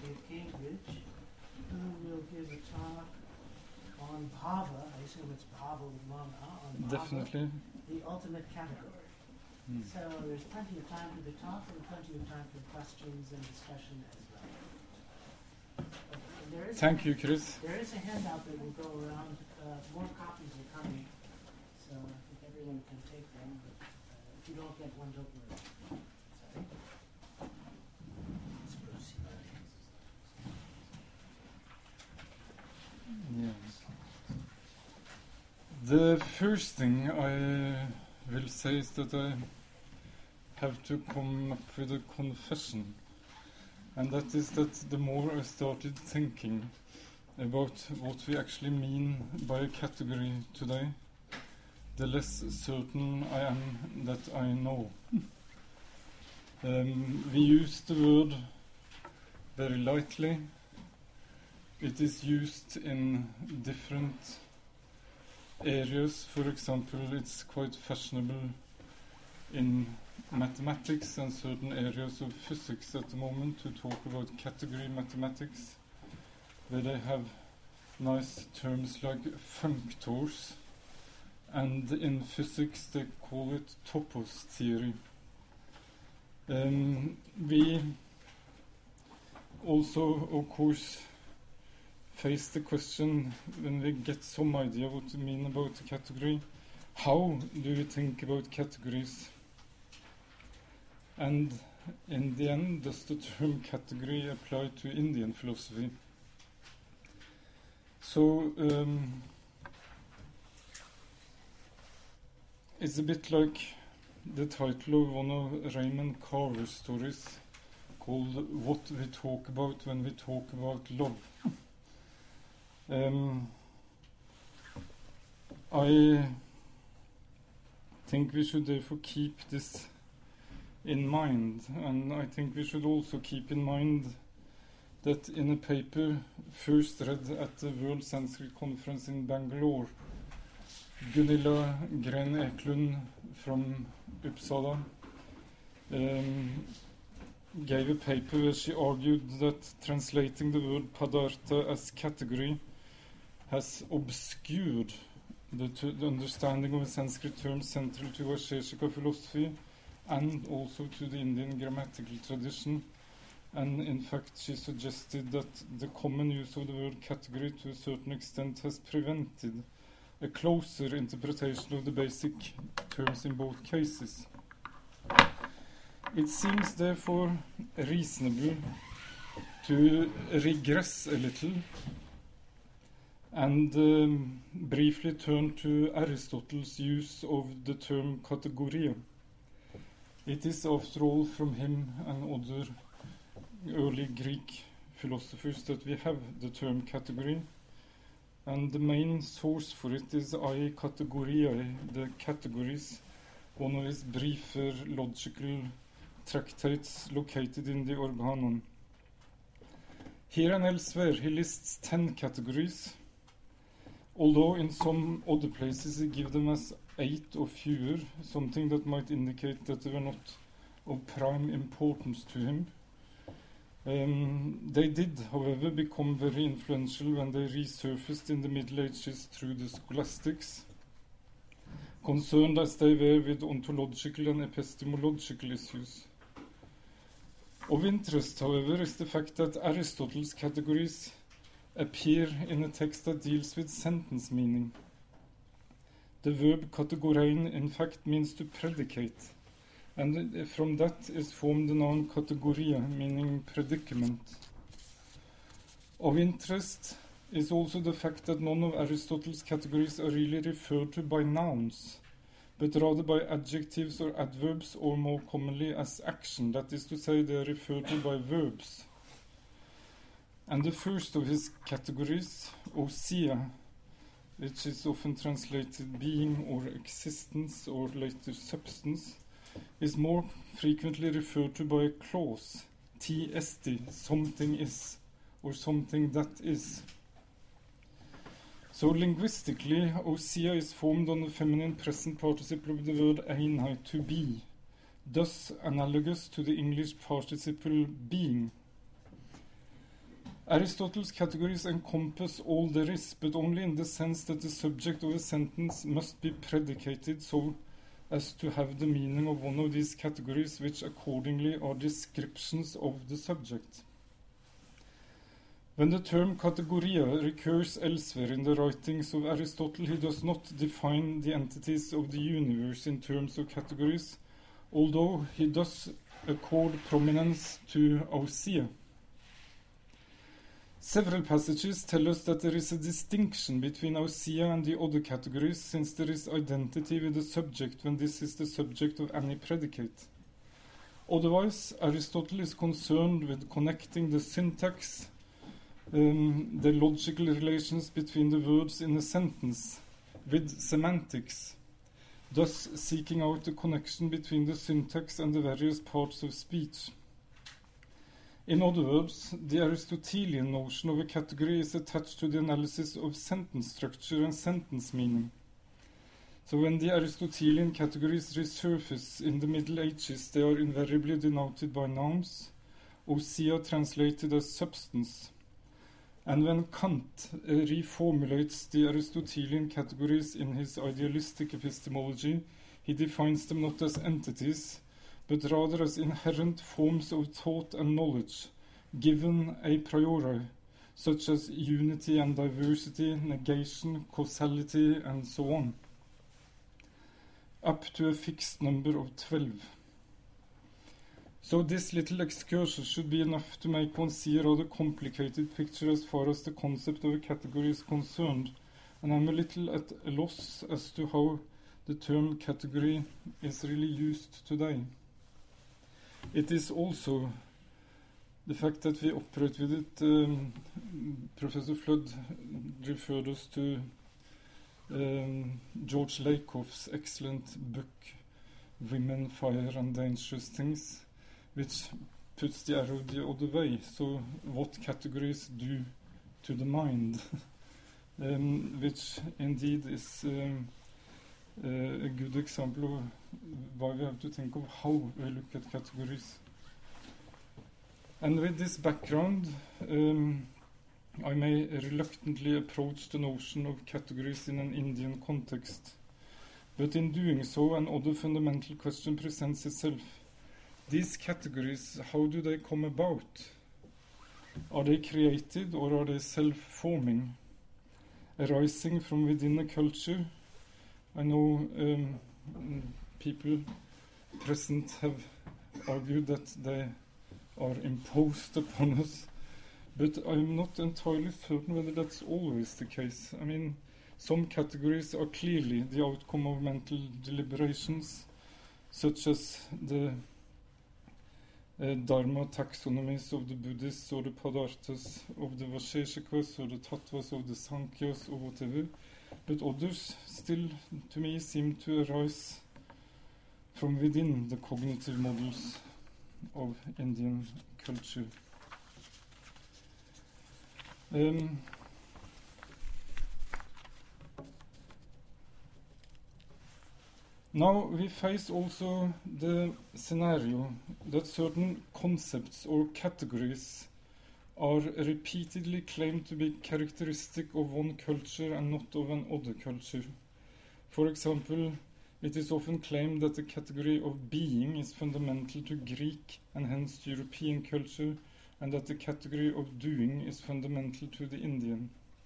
of Cambridge, who will give a talk on bhava. I assume it's bhava with long on bhava, Definitely. the ultimate category. So there's plenty of time for the talk and plenty of time for questions and discussion as well. Thank you, Chris. There is a handout that will go around. More copies are coming, so I think everyone can take them. But if you don't get one, don't worry. Sorry. Let's proceed. Yes. The first thing I will say is that I have to come up with a confession, and that is that the more I started thinking about what we actually mean by a category today, the less certain I am that I know. We use the word very lightly. It is used in different areas. For example, it's quite fashionable in mathematics and certain areas of physics at the moment to talk about category mathematics, where they have nice terms like functors, and in physics they call it topos theory. We also, of course, face the question when we get some idea what we mean about a category. How do we think about categories? And in the end, does the term category apply to Indian philosophy? So it's a bit like the title of one of Raymond Carver's stories called What We Talk About When We Talk About Love. I think we should therefore keep this in mind, and I think we should also keep in mind that in a paper first read at the World Sanskrit Conference in Bangalore, Gunilla Gren Eklund from Uppsala gave a paper where she argued that translating the word padartha as category has obscured the understanding of a Sanskrit term central to Vaisheshika philosophy and also to the Indian grammatical tradition. And in fact, she suggested that the common use of the word category to a certain extent has prevented a closer interpretation of the basic terms in both cases. It seems therefore reasonable to regress a little and briefly turn to Aristotle's use of the term kategoria. It is, after all, from him and other early Greek philosophers that we have the term category, and the main source for it is I Kategoriae, the categories, one of his briefer logical tractates located in the Organon. Here and elsewhere he lists 10 categories, although in some other places he gives them as 8 or fewer, something that might indicate that they were not of prime importance to him. They did, however, become very influential when they resurfaced in the Middle Ages through the scholastics, concerned as they were with ontological and epistemological issues. Of interest, however, is the fact that Aristotle's categories appear in a text that deals with sentence meaning. The verb kategorein, in fact, means to predicate, and from that is formed the noun kategoria, meaning predicament. Of interest is also the fact that none of Aristotle's categories are really referred to by nouns, but rather by adjectives or adverbs, or more commonly as action, that is to say, they are referred to by verbs. And the first of his categories, ousia, which is often translated being or existence or later substance, is more frequently referred to by a clause, tst, something is, or something that is. So linguistically, ousia is formed on the feminine present participle of the word einheit, to be, thus analogous to the English participle being. Aristotle's categories encompass all there is, but only in the sense that the subject of a sentence must be predicated so as to have the meaning of one of these categories, which accordingly are descriptions of the subject. When the term categoria recurs elsewhere in the writings of Aristotle, he does not define the entities of the universe in terms of categories, although he does accord prominence to ousia. Several passages tell us that there is a distinction between ousia and the other categories, since there is identity with the subject when this is the subject of any predicate. Otherwise, Aristotle is concerned with connecting the syntax, the logical relations between the words in a sentence, with semantics, thus seeking out the connection between the syntax and the various parts of speech. In other words, the Aristotelian notion of a category is attached to the analysis of sentence structure and sentence meaning. So when the Aristotelian categories resurface in the Middle Ages, they are invariably denoted by nouns, ousia translated as substance. And when Kant reformulates the Aristotelian categories in his idealistic epistemology, he defines them not as entities, but rather as inherent forms of thought and knowledge, given a priori, such as unity and diversity, negation, causality, and so on, up to a fixed number of 12. So this little excursion should be enough to make one see a rather complicated picture as far as the concept of a category is concerned, and I'm a little at a loss as to how the term category is really used today. It is also the fact that we operate with it. Professor Flood referred us to George Lakoff's excellent book, Women, Fire and Dangerous Things, which puts the arrow the other way. So what categories do to the mind, which indeed is a good example of why we have to think of how we look at categories. And with this background, I may reluctantly approach the notion of categories in an Indian context. But in doing so, another fundamental question presents itself. These categories, how do they come about? Are they created or are they self-forming, arising from within a culture? I know people present have argued that they are imposed upon us, but I'm not entirely certain whether that's always the case. I mean, some categories are clearly the outcome of mental deliberations, such as the Dharma taxonomies of the Buddhists or the Padarthas of the Vaisheshikas or the Tattvas of the Sankhyas or whatever. But others still, to me, seem to arise from within the cognitive models of Indian culture. Now we face also the scenario that certain concepts or categories are repeatedly claimed to be characteristic of one culture and not of another culture. For example, it is often claimed that the category of being is fundamental to Greek and hence to European culture, and that the category of doing is fundamental to the Indian.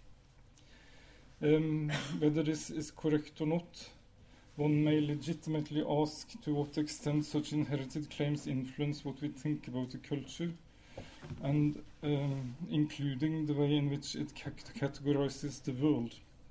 Whether this is correct or not, one may legitimately ask to what extent such inherited claims influence what we think about a culture, and including the way in which it categorizes the world.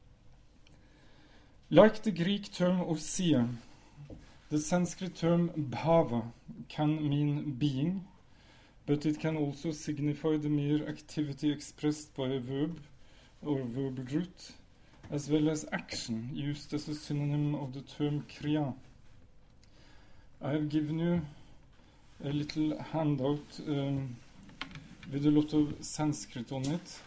Like the Greek term ousia, the Sanskrit term bhava can mean being, but it can also signify the mere activity expressed by a verb or verbal root, as well as action, used as a synonym of the term kriya. I have given you a little handout with a lot of Sanskrit on it,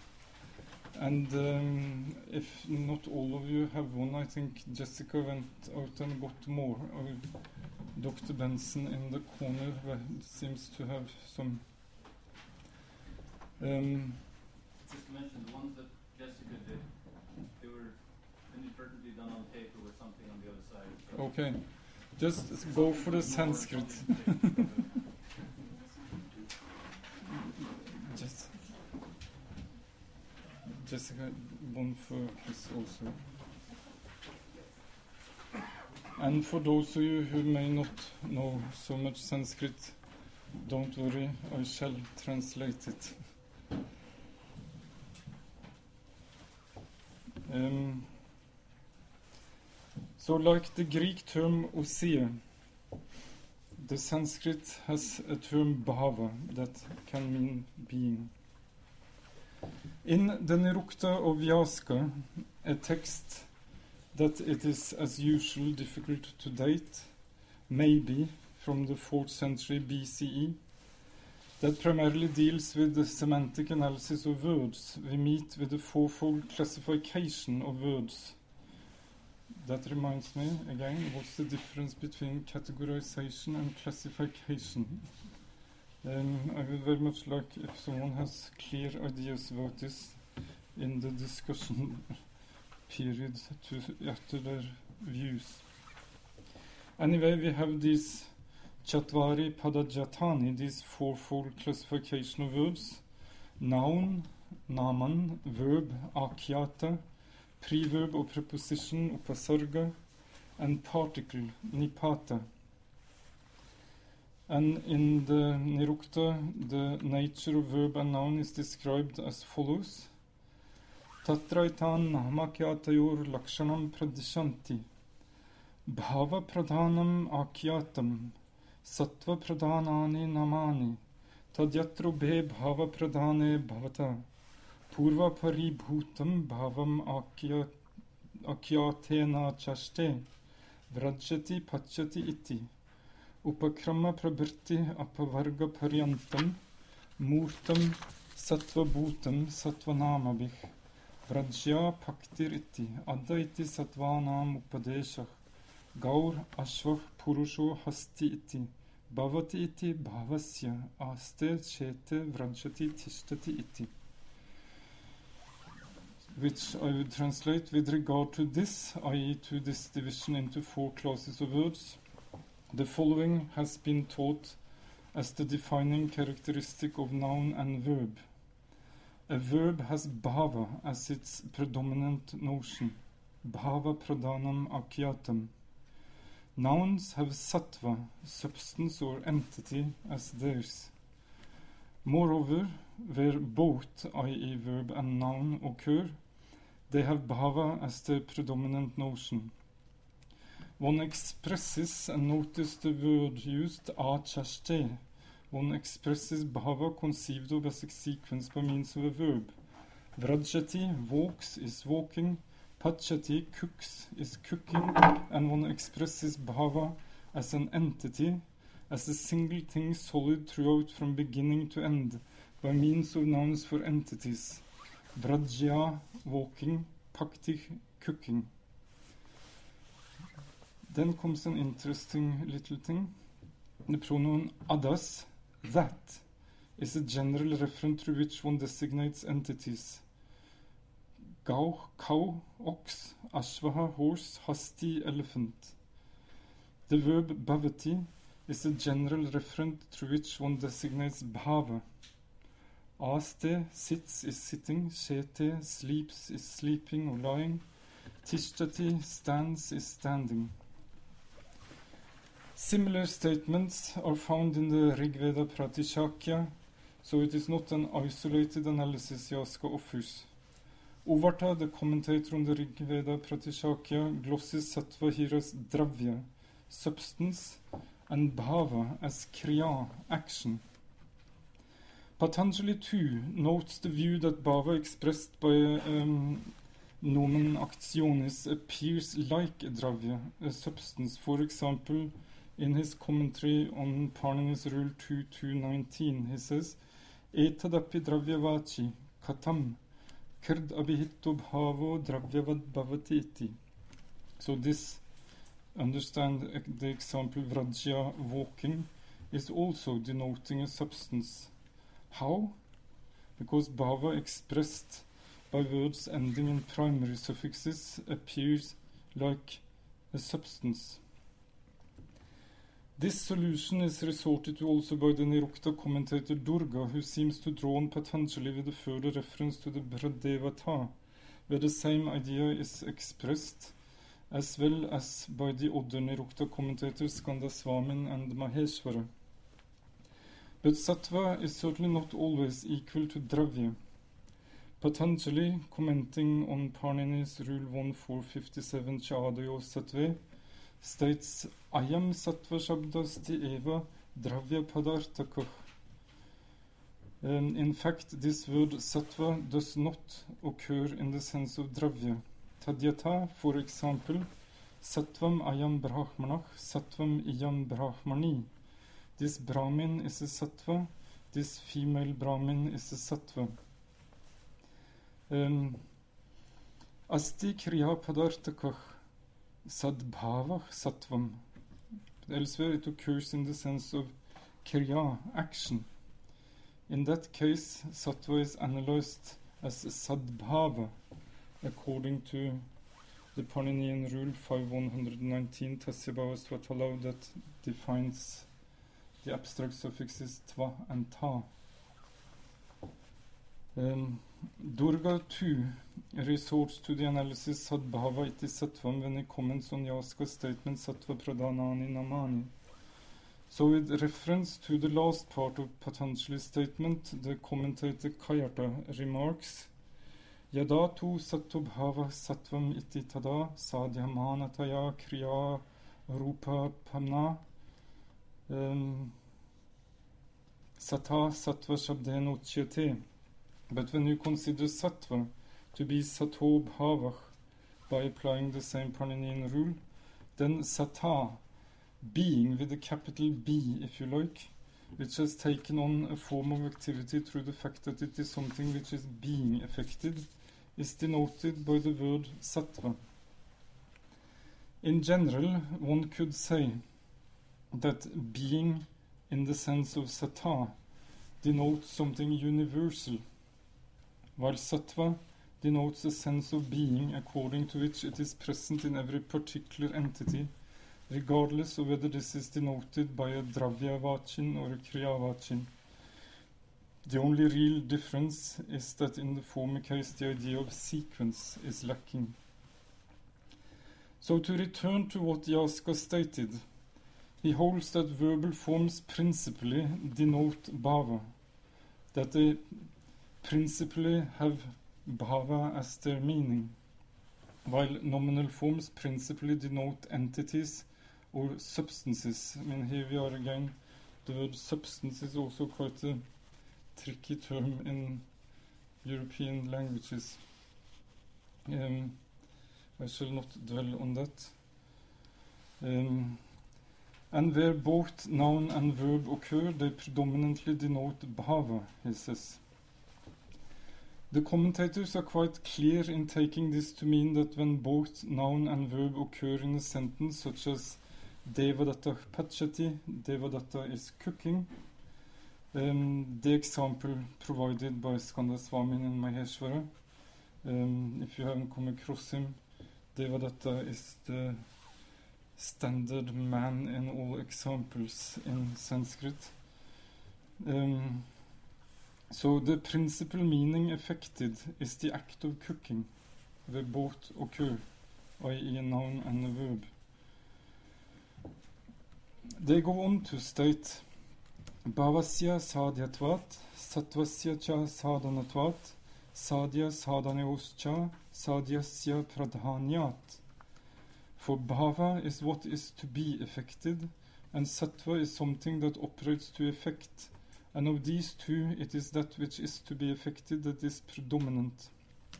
and if not all of you have one, I think Jessica went out and got more. Dr. Benson in the corner seems to have some Just to mention, the ones that Jessica did, they were inadvertently done on paper with something on the other side. So Okay. Just go for the Sanskrit. Just Jessica, one for this also. And for those of you who may not know so much Sanskrit, don't worry, I shall translate it. So like the Greek term osea, the Sanskrit has a term bhava that can mean being. In the Nirukta of Vyaska, a text that it is as usual difficult to date, maybe from the 4th century BCE, that primarily deals with the semantic analysis of words, we meet with the fourfold classification of words. That reminds me, again, what's the difference between categorization and classification? I would very much like if someone has clear ideas about this in the discussion period to utter their views. Anyway, we have these Chatvari Padajatani, these fourfold classification of words: noun, naman, verb, akyata, preverb or preposition, upasarga, and particle, nipata. And in the Nirukta, the nature of verb and noun is described as follows: Tatraitan nahmakyatayor lakshanam pradishanti, bhava pradhanam akyatam, sattva pradhanani namani, tadyatro be bhava pradhane bhavata, purva paribhutam bhavam akyatena chaste, vrajati pachati iti, upakrama prabhirti apavarga paryantam, murtam sattva bhutam sattvanamabhih, vrajya paktir iti, adda iti sattvanam upadeshah, gaur ashvah purusho hasti iti, bhavati iti bhavasya, aste chete vrajati tishtati iti. Which I would translate with regard to this, i.e. to this division into 4 classes of words. The following has been taught as the defining characteristic of noun and verb. A verb has bhava as its predominant notion, bhava pradhanam akyatam. Nouns have sattva, substance or entity, as theirs. Moreover, where both, i.e. verb and noun, occur, they have bhava as the predominant notion. One expresses, and notice the word used, achaste. One expresses bhava conceived of as a sequence by means of a verb. Vrajati, walks, is walking. Pachati, cooks, is cooking. And one expresses bhava as an entity, as a single thing solid throughout from beginning to end, by means of nouns for entities. Vrajya, walking. Pakti, cooking. Then comes an interesting little thing. The pronoun adas, that, is a general reference through which one designates entities. Gau, cow, ox, ashvaha, horse, hasti, elephant. The verb bhavati is a general reference through which one designates bhava. Aste, sits, is sitting. Shete, sleeps, is sleeping or lying. Tishtati, stands, is standing. Similar statements are found in the Rigveda Pratishakya, so it is not an isolated analysis Yaska offers. Uvarta, the commentator on the Rigveda Pratishakya, glosses sattva here as dravya, substance, and bhava as kriya, action. Patanjali too notes the view that bhava expressed by nomen actionis appears like a dravya, a substance. For example, in his commentary on Parnini's Rule 2.2.19, he says, Etadapi dravyavachi katam kird abhitto bhavo dravyavad bhavati iti. So this, understand the example vrajya, walking, is also denoting a substance. How? because bhava expressed by words ending in primary suffixes appears like a substance. This solution is resorted to also by the Nirukta commentator Durga, who seems to draw on Patanjali with a further reference to the Bhradevata, where the same idea is expressed, as well as by the other Nirukta commentators Skandaswamin and Maheshwara. But sattva is certainly not always equal to dravya. Patanjali, commenting on Panini's Rule 1457 Chadayo Sattve, states Ayam sattva shabdasti eva dravya padartakah. In fact, this word sattva does not occur in the sense of dravya. Tadyata, for example, sattvam ayam brahmanah, sattvam iyam brahmani. This Brahmin is a sattva, this female Brahmin is a sattva. Asti kriya padartakah sadbhavah sattvam. Elsewhere it occurs in the sense of kriya, action. In that case, sattva is analyzed as sadbhava, according to the Paninian rule 5119 Tasyabhava Svatalav that defines the abstract suffixes tva and ta. Durga too resorts to the analysis sadbhava iti sattvam when he comments on Yaska's statement sattva pradhanani namani. So with reference to the last part of Patanjali's statement, the commentator Kayata remarks Yadatu sattubhava sattvam iti tada sadhyamanataya kriya rupa pamna Sata sattva shabdena uchyate. But when you consider sattva to be sato bhavah by applying the same Paninian rule, then sata, being with a capital B if you like, which has taken on a form of activity through the fact that it is something which is being affected, is denoted by the word sattva. In general, one could say that being in the sense of sata denotes something universal, while sattva denotes a sense of being according to which it is present in every particular entity, regardless of whether this is denoted by a dravya vachin or a kriya vachin. The only real difference is that in the former case the idea of sequence is lacking. So to return to what Yaska stated, he holds that verbal forms principally denote bhava, that they principally have bhava as their meaning, while nominal forms principally denote entities or substances. I mean, here we are again, the word substance is also quite a tricky term in European languages. I shall not dwell on that. And where both noun and verb occur, they predominantly denote bhava, he says. The commentators are quite clear in taking this to mean that when both noun and verb occur in a sentence, such as Devadatta pachati, Devadatta is cooking, the example provided by Skandaswamin and Maheshwara, if you haven't come across him, Devadatta is the standard man in all examples in Sanskrit. So the principal meaning affected is the act of cooking, where both occur, i.e. a noun and a verb. They go on to state Bhavasya sadhyatvat, sattvasya cha sadhanatvat, sadhya sadhanyoscha, sadhyasya pradhanyat. For bhava is what is to be affected, and sattva is something that operates to effect, and of these two it is that which is to be affected that is predominant.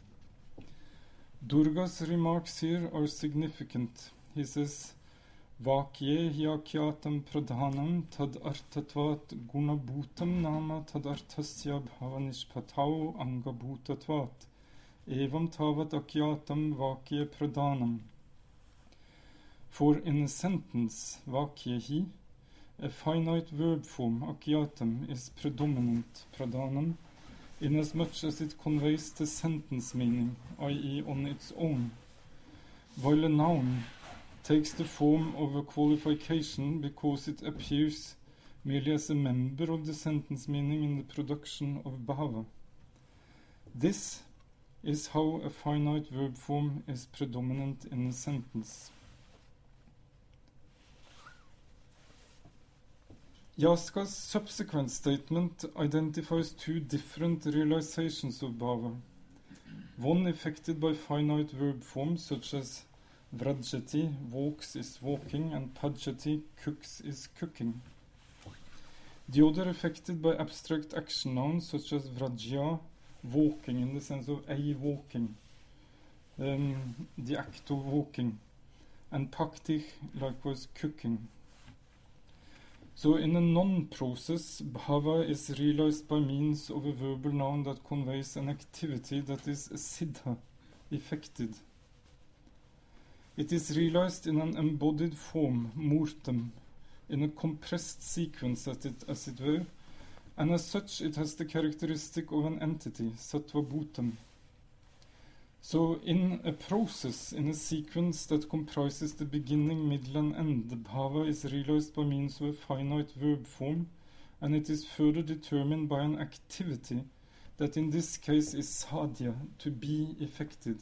Durga's remarks here are significant. He says, Vakye hyakyatam pradhanam tad artatvat gunabhutam nama tad artasya bhavanishpatau angabhutatvat evam tavat akyatam vakye pradhanam. For in a sentence, vakyehi, a finite verb form, akyatam, is predominant, pradhanam, inasmuch as it conveys the sentence meaning, i.e. on its own, while a noun takes the form of a qualification because it appears merely as a member of the sentence meaning in the production of bhava. This is how a finite verb form is predominant in a sentence. Yaska's subsequent statement identifies two different realizations of bhava. One effected by finite verb forms such as vrajati, walks is walking, and pajati, cooks is cooking. The other affected by abstract action nouns such as vrajya, walking in the sense of a walking, the act of walking, and paktih, likewise cooking. So in a non-process, bhava is realized by means of a verbal noun that conveys an activity that is siddha, effected. It is realized in an embodied form, murtam, in a compressed sequence as it were, and as such it has the characteristic of an entity, sattva bhutam. So in a process, in a sequence that comprises the beginning, middle and end, the bhava is realized by means of a finite verb form, and it is further determined by an activity that in this case is sadhya, to be effected.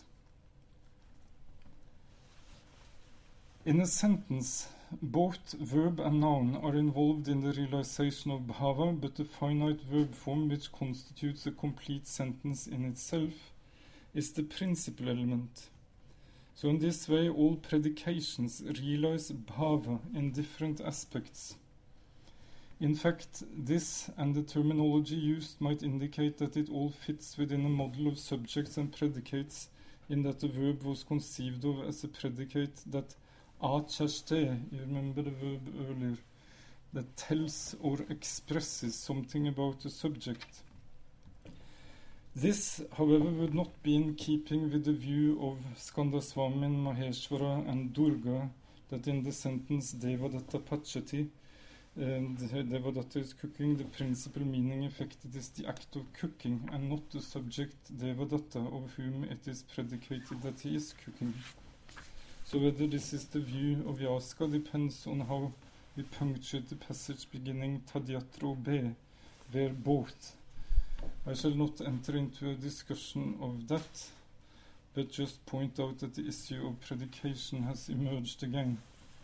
In a sentence, both verb and noun are involved in the realization of bhava, but the finite verb form, which constitutes a complete sentence in itself, is the principal element. So in this way, all predications realize bhava in different aspects. In fact, this and the terminology used might indicate that it all fits within a model of subjects and predicates, in that the verb was conceived of as a predicate that achaste, you remember the verb earlier, that tells or expresses something about the subject. This, however, would not be in keeping with the view of Skandaswamin, Maheshwara and Durga, that in the sentence Devadatta Pachati, Devadatta is cooking, the principal meaning affected is the act of cooking and not the subject Devadatta, of whom it is predicated that he is cooking. So whether this is the view of Yaska depends on how we punctuate the passage beginning Tadyatro be, where both. I shall not enter into a discussion of that, but just point out that the issue of predication has emerged again.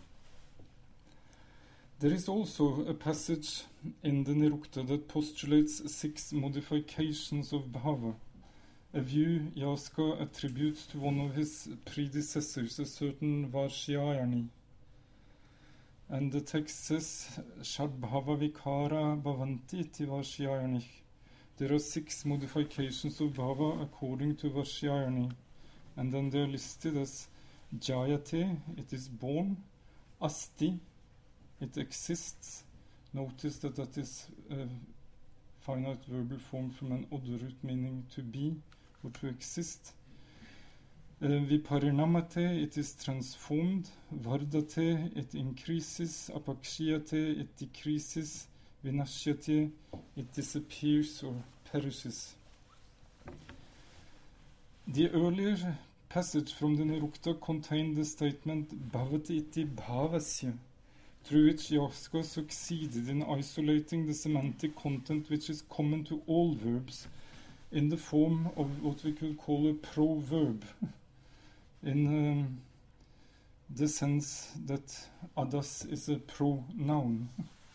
There is also a passage in the Nirukta that postulates 6 modifications of bhava, a view Yaska attributes to one of his predecessors, a certain Varshyayani. And the text says, Shadbhava vikara bhavanti iti Varshyayani. There are 6 modifications of bhava according to Varshyayani, and then they are listed as jayate, it is born, asti, it exists. Notice that that is a finite verbal form from an other root meaning to be or to exist. Viparinamate, it is transformed. Vardate, it increases. Apakshiyate, it decreases. Vinashyate, it disappears or perishes. The earlier passage from the Nirukta contained the statement Bhavati iti bhavasya, through which Yaska succeeded in isolating the semantic content which is common to all verbs in the form of what we could call a proverb, in the sense that adas is a pronoun.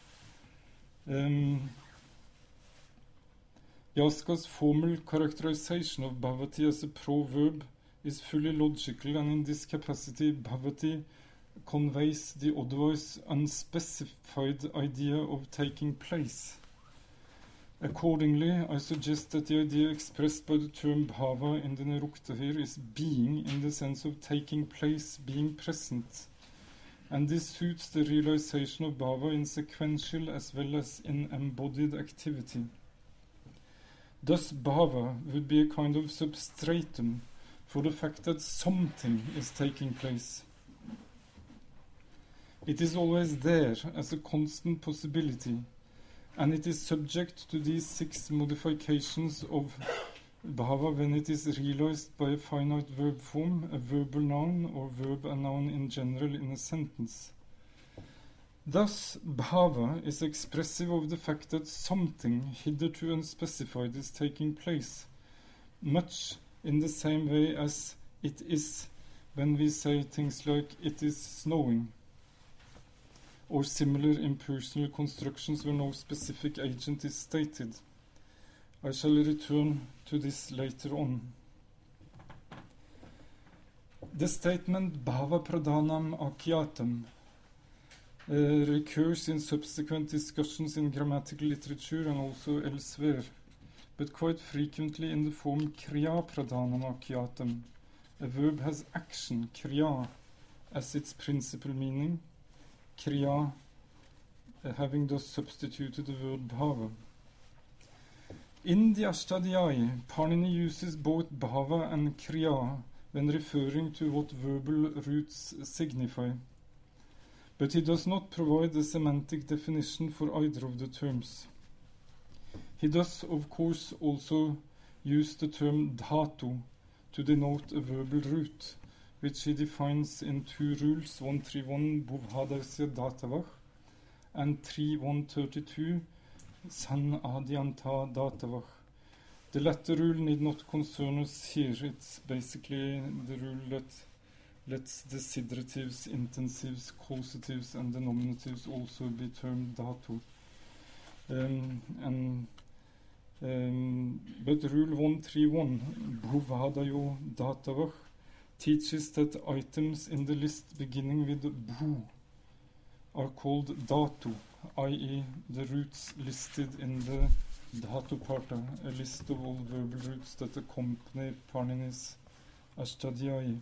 Yaska's formal characterization of bhavati as a proverb is fully logical, and in this capacity bhavati conveys the otherwise unspecified idea of taking place. Accordingly, I suggest that the idea expressed by the term bhava in the Nirukta here is being, in the sense of taking place, being present. And this suits the realization of bhava in sequential as well as in embodied activity. Thus bhava would be a kind of substratum for the fact that something is taking place. It is always there as a constant possibility, and it is subject to these 6 modifications of bhava when it is realized by a finite verb form, a verbal noun, or verb and noun in general in a sentence. Thus, bhava is expressive of the fact that something hitherto unspecified is taking place, much in the same way as it is when we say things like it is snowing, or similar impersonal constructions where no specific agent is stated. I shall return to this later on. The statement bhava pradhanam akyatam recurs in subsequent discussions in grammatical literature and also elsewhere, but quite frequently in the form kriya pradhanam akyatam. A verb has action, kriya, as its principal meaning, kriya having thus substituted the word bhava. In the Ashtadhyayi, Panini uses both bhava and kriya when referring to what verbal roots signify, but he does not provide a semantic definition for either of the terms. He does, of course, also use the term dhatu to denote a verbal root, which he defines in 2 rules, 131 bhuvhadasya datavah and 3132 san adyanta datavah. The latter rule need not concern us here. It's basically the rule that lets desiderative, intensives, causatives and denominatives also be termed dhatu. But rule 131, bhuvhadayo datavah, teaches that items in the list beginning with bhu are called dhatu, i.e. the roots listed in the dhatu parta, a list of all verbal roots that accompany Panini's Ashtadhyayi.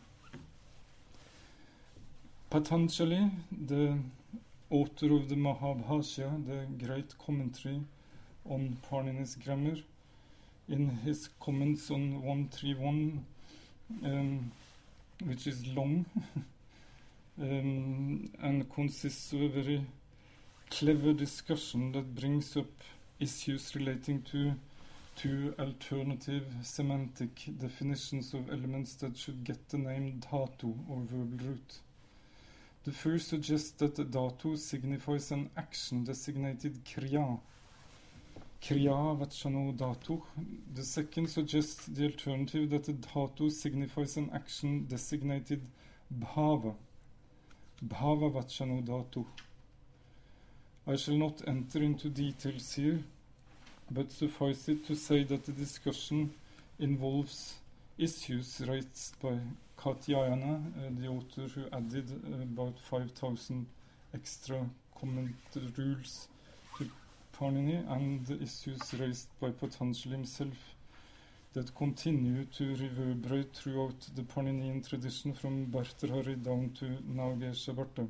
Patanjali, the author of the Mahabhashya, the great commentary on Panini's grammar, in his comments on 131, which is long and consists of a very clever discussion that brings up issues relating to 2 alternative semantic definitions of elements that should get the name dhatu or verbal root. The first suggests that the dhatu signifies an action designated kriya, kriya vachano dhatu. The second suggests the alternative that the dhatu signifies an action designated bhava, bhava vachano dhatu. I shall not enter into details here, but suffice it to say that the discussion involves issues raised by Katyayana, the author who added about 5,000 extra comment rules to Panini, and the issues raised by Patanjali himself that continue to reverberate throughout the Paninian tradition from Bhartrhari down to Nagesha Bhatta.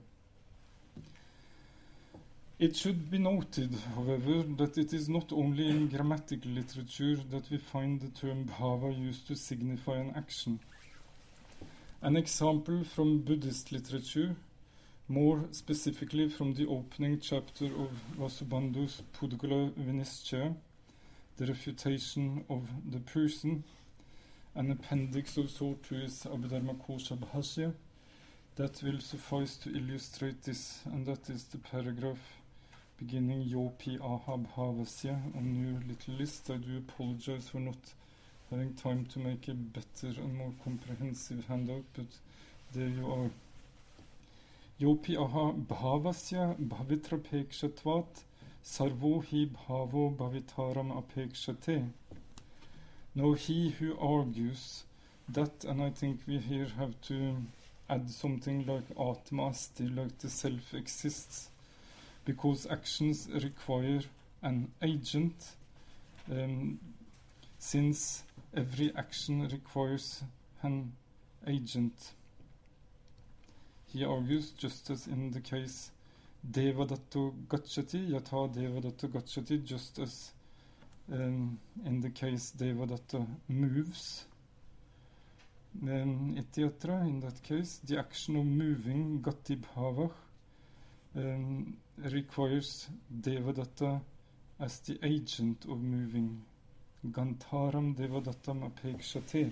It should be noted, however, that it is not only in grammatical literature that we find the term bhava used to signify an action. An example from Buddhist literature, more specifically from the opening chapter of Vasubandhu's Pudgala Vinishchaya, the refutation of the person, an appendix of sort to his Abhidharmakosha Bhashya, that will suffice to illustrate this, and that is the paragraph beginning Yopi aha bhavasya on your little list. I do apologize for not having time to make a better and more comprehensive handout, but there you are. Yopi aha bhavasya bhavitra pekshatvat sarvo hi bhavo bhavitaram apekshate. Now he who argues that, and I think we here have to add something like atma asti, like the self exists, because actions require an agent, since every action requires an agent. He argues, just as in the case Devadatta Gacchati, Yatha Devadatta Gacchati, just as in the case Devadatta moves, Ityatra, in that case, the action of moving, Gati Bhavah, requires Devadatta as the agent of moving. Gantaram Devadatam Apekshate.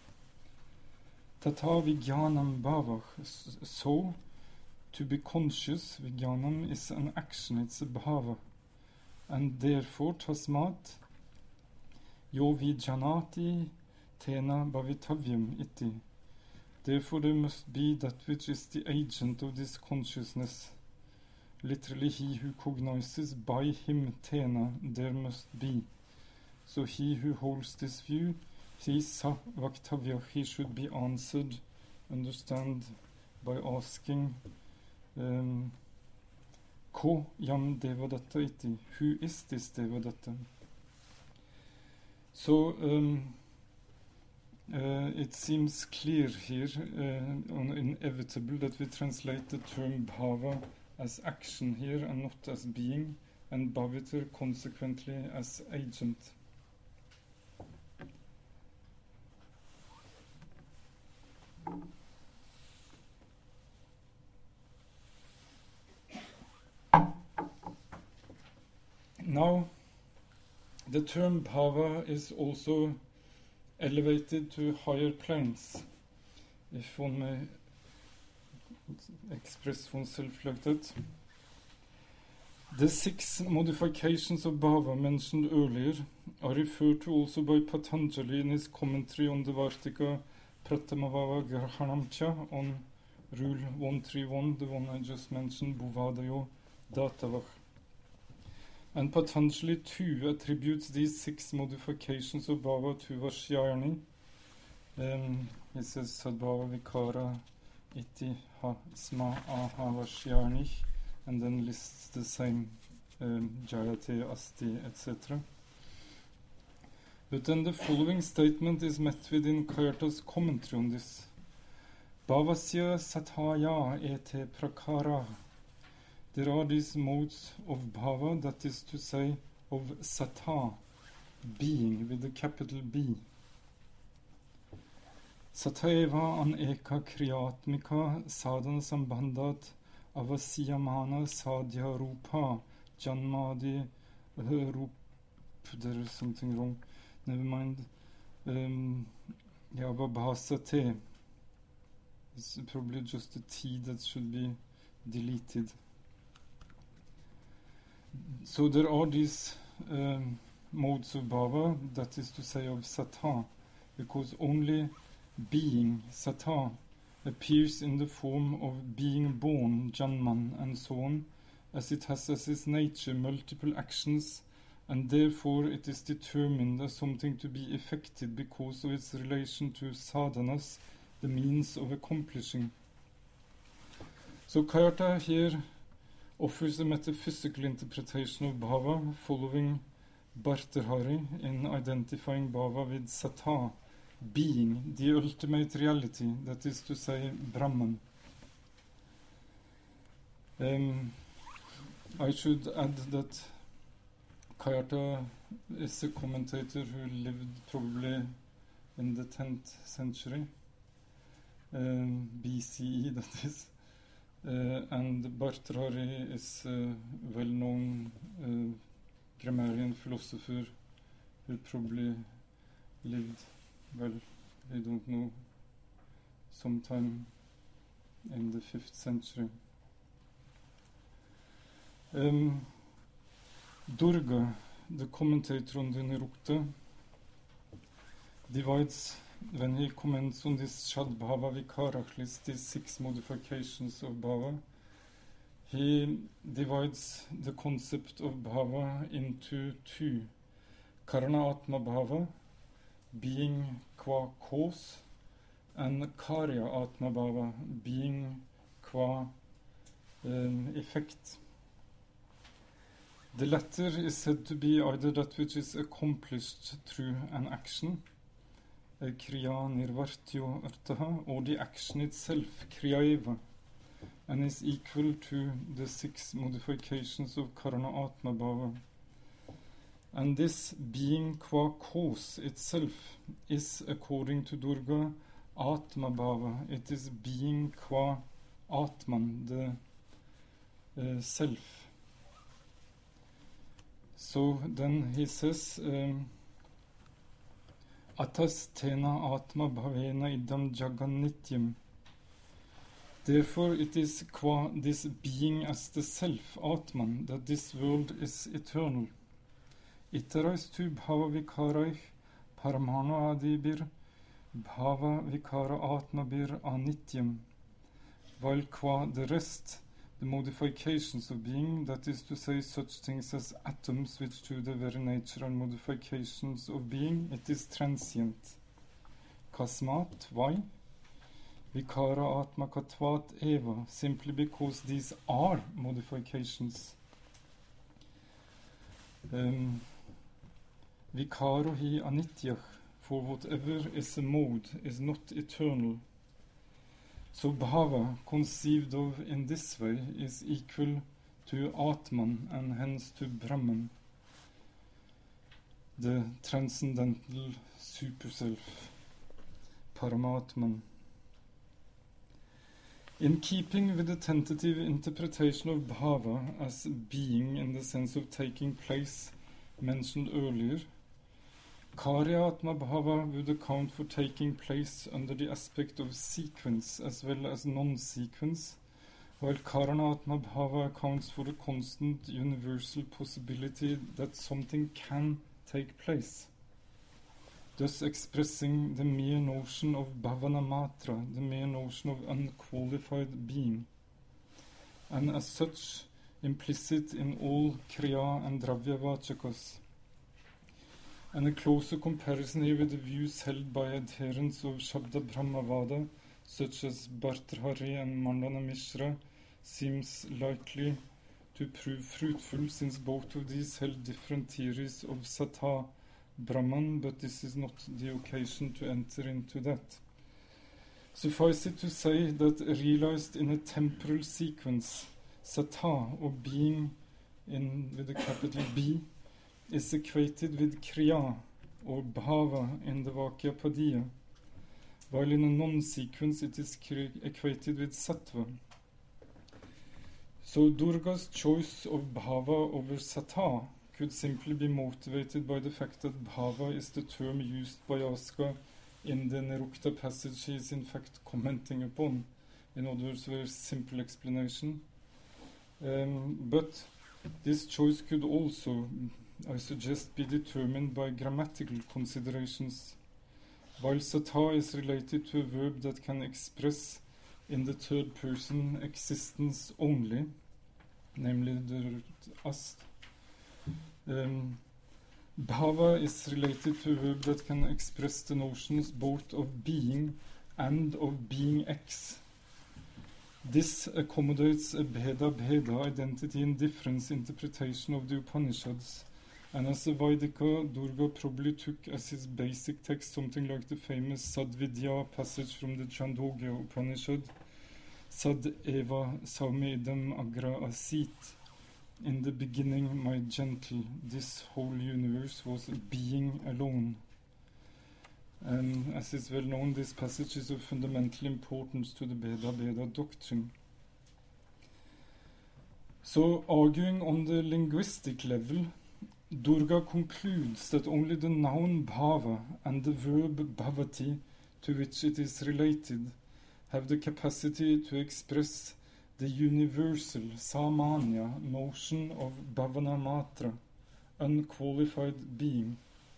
Tata Vijnanam Bhavah. So, to be conscious, Vijnanam is an action, it's a bhava. And therefore, Tasmat, Yo Vijnanati Tena Bhavitavyam iti. Therefore, there must be that which is the agent of this consciousness. Literally, he who cognizes, by him Tena, there must be. So he who holds this view, he sa vaktavya, he should be answered, understand, by asking, Ko yam devadatta iti, who is this devadatta? So, it seems clear here, inevitable, that we translate the term bhava as action here and not as being, and bhaviter consequently as agent. Now, the term bhava is also elevated to higher planes, if one may express oneself like that. The 6 modifications of bhava mentioned earlier are referred to also by Patanjali in his commentary on the Vartika Pratamavava Grahanamcha on Rule 131, the one I just mentioned, Bhuvadayo Datavach. And Patanjali too attributes these 6 modifications of bhava to Vashyarni. He says Sadbhava Vikara iti ha sma aha Vashyarni, and then lists the same Jayate, Asti, etc. But then the following statement is met with in Kayata's commentary on this. Bhavasya sathaya ete prakara. There are these modes of bhava, that is to say, of satha, being, with a capital B. Sathaeva an eka kriyatmika sadhana sambandhat avasiyamana sadhya rupa janmadi rup. There is something wrong. Never mind. Yavabhasate. It's probably just a T that should be deleted. So there are these modes of bhava, that is to say of satha, because only being, satha, appears in the form of being born, janman, and so on, as it has as its nature multiple actions, and therefore it is determined as something to be effected because of its relation to sadhanas, the means of accomplishing. So Kayata here offers a metaphysical interpretation of bhava following Bhartrhari in identifying bhava with satha, being, the ultimate reality, that is to say, Brahman. I should add that Kayata is a commentator who lived probably in the 10th century, BCE, that is. And Bhartrhari is a well-known grammarian philosopher who probably lived, well, I don't know, sometime in the 5th century. Durga, the commentator on the Nirukta, divides, when he comments on this Shadbhava Vikarach list, these 6 modifications of bhava, he divides the concept of bhava into 2. Karana Atma Bhava, being qua cause, and Karya Atma Bhava, being qua effect. The latter is said to be either that which is accomplished through an action, kriya nirvartyo artaha, or the action itself, kriyaeva, and is equal to the 6 modifications of Karana Atma Bhava. And this being qua cause itself is, according to Durga, Atma Bhava. It is being qua Atman, the self. So then he says, Atas tena atma bhavena idam jagan nityam. Therefore it is qua this being as the self, Atman, that this world is eternal. Itarais tu bhava vikaraich paramano adibir bhava vikara atmabir anityam. While qua the rest, the modifications of being, that is to say such things as atoms, which to the very nature are modifications of being, it is transient. Kasmat, why? Vikara atmakatvat eva, simply because these are modifications. Vikaro hi anityach, for whatever is a mode is not eternal. So bhava, conceived of in this way, is equal to Atman and hence to Brahman, the transcendental superself, Paramatman. In keeping with the tentative interpretation of bhava as being in the sense of taking place mentioned earlier, Karya-atma bhava would account for taking place under the aspect of sequence as well as non-sequence, while Karana-atma bhava accounts for the constant universal possibility that something can take place, thus expressing the mere notion of bhavana matra, the mere notion of unqualified being, and as such implicit in all kriya and dravya vachakas. And a closer comparison here with the views held by adherents of Shabda Brahmavada, such as Bhartrhari and Mandana Mishra, seems likely to prove fruitful, since both of these held different theories of Sata Brahman, but this is not the occasion to enter into that. Suffice it to say that realized in a temporal sequence, Sata, or being with a capital B, is equated with kriya, or bhava in the Vakya Padiya, while in a non-sequence it is equated with sattva. So Durga's choice of bhava over sata could simply be motivated by the fact that bhava is the term used by Aska in the Nirukta passage he is in fact commenting upon. In other words, a very simple explanation. But this choice could also, I suggest, be determined by grammatical considerations. While sata is related to a verb that can express in the third person existence only, namely the root ast, bhava is related to a verb that can express the notions both of being and of being X. This accommodates a bheda identity and difference interpretation of the Upanishads, and as a Vaidika, Durga probably took as his basic text something like the famous Sadvidya passage from the Chandogya Upanishad, Sad eva saumedam agra asit. In the beginning, my gentle, this whole universe was being alone. And as is well known, this passage is of fundamental importance to the Bheda doctrine. So, arguing on the linguistic level, Durga concludes that only the noun bhava and the verb bhavati, to which it is related, have the capacity to express the universal, samanya, notion of bhavana matra, unqualified being.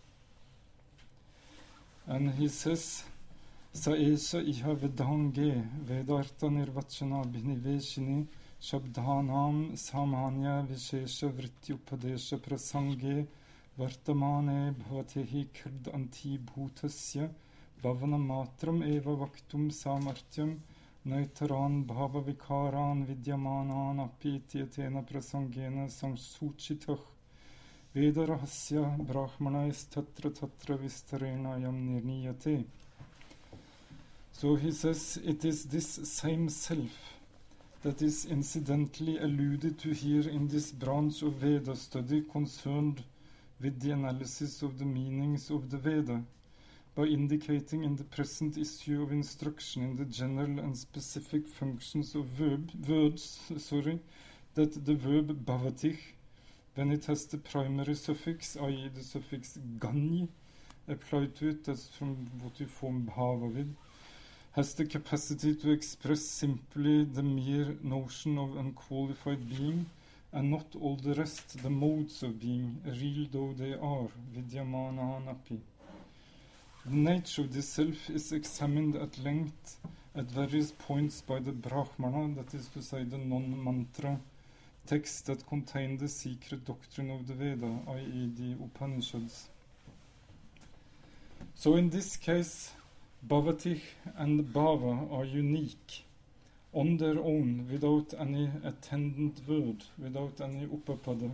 And he says, Saesha iha vedange vedarta nirvachana bhiniveshini shabdhanam samanya vishesha vrityupadesha prasange vartamane bhavatehi kird anti bhutasya bhavana matram eva vaktum samartyam naitaran bhava vikaran vidyamanan apitiyatena prasangena samsuchitach Vedarahasya brahmanais tatra tatra vistarena yam nirniyate. So he says it is this same self that is incidentally alluded to here in this branch of Veda study concerned with the analysis of the meanings of the Veda, by indicating in the present issue of instruction in the general and specific functions of words, that the verb bhavatich when it has the primary suffix, i.e. the suffix gani, applied to it, that's from what you form bhava with, has the capacity to express simply the mere notion of unqualified being, and not all the rest, the modes of being, real though they are, vidyamana napi. The nature of this self is examined at length at various points by the Brahmana, that is to say the non-mantra texts that contain the secret doctrine of the Veda, i.e. the Upanishads. So in this case, Bhavatih and Bhava are unique on their own, without any attendant word, without any upapada.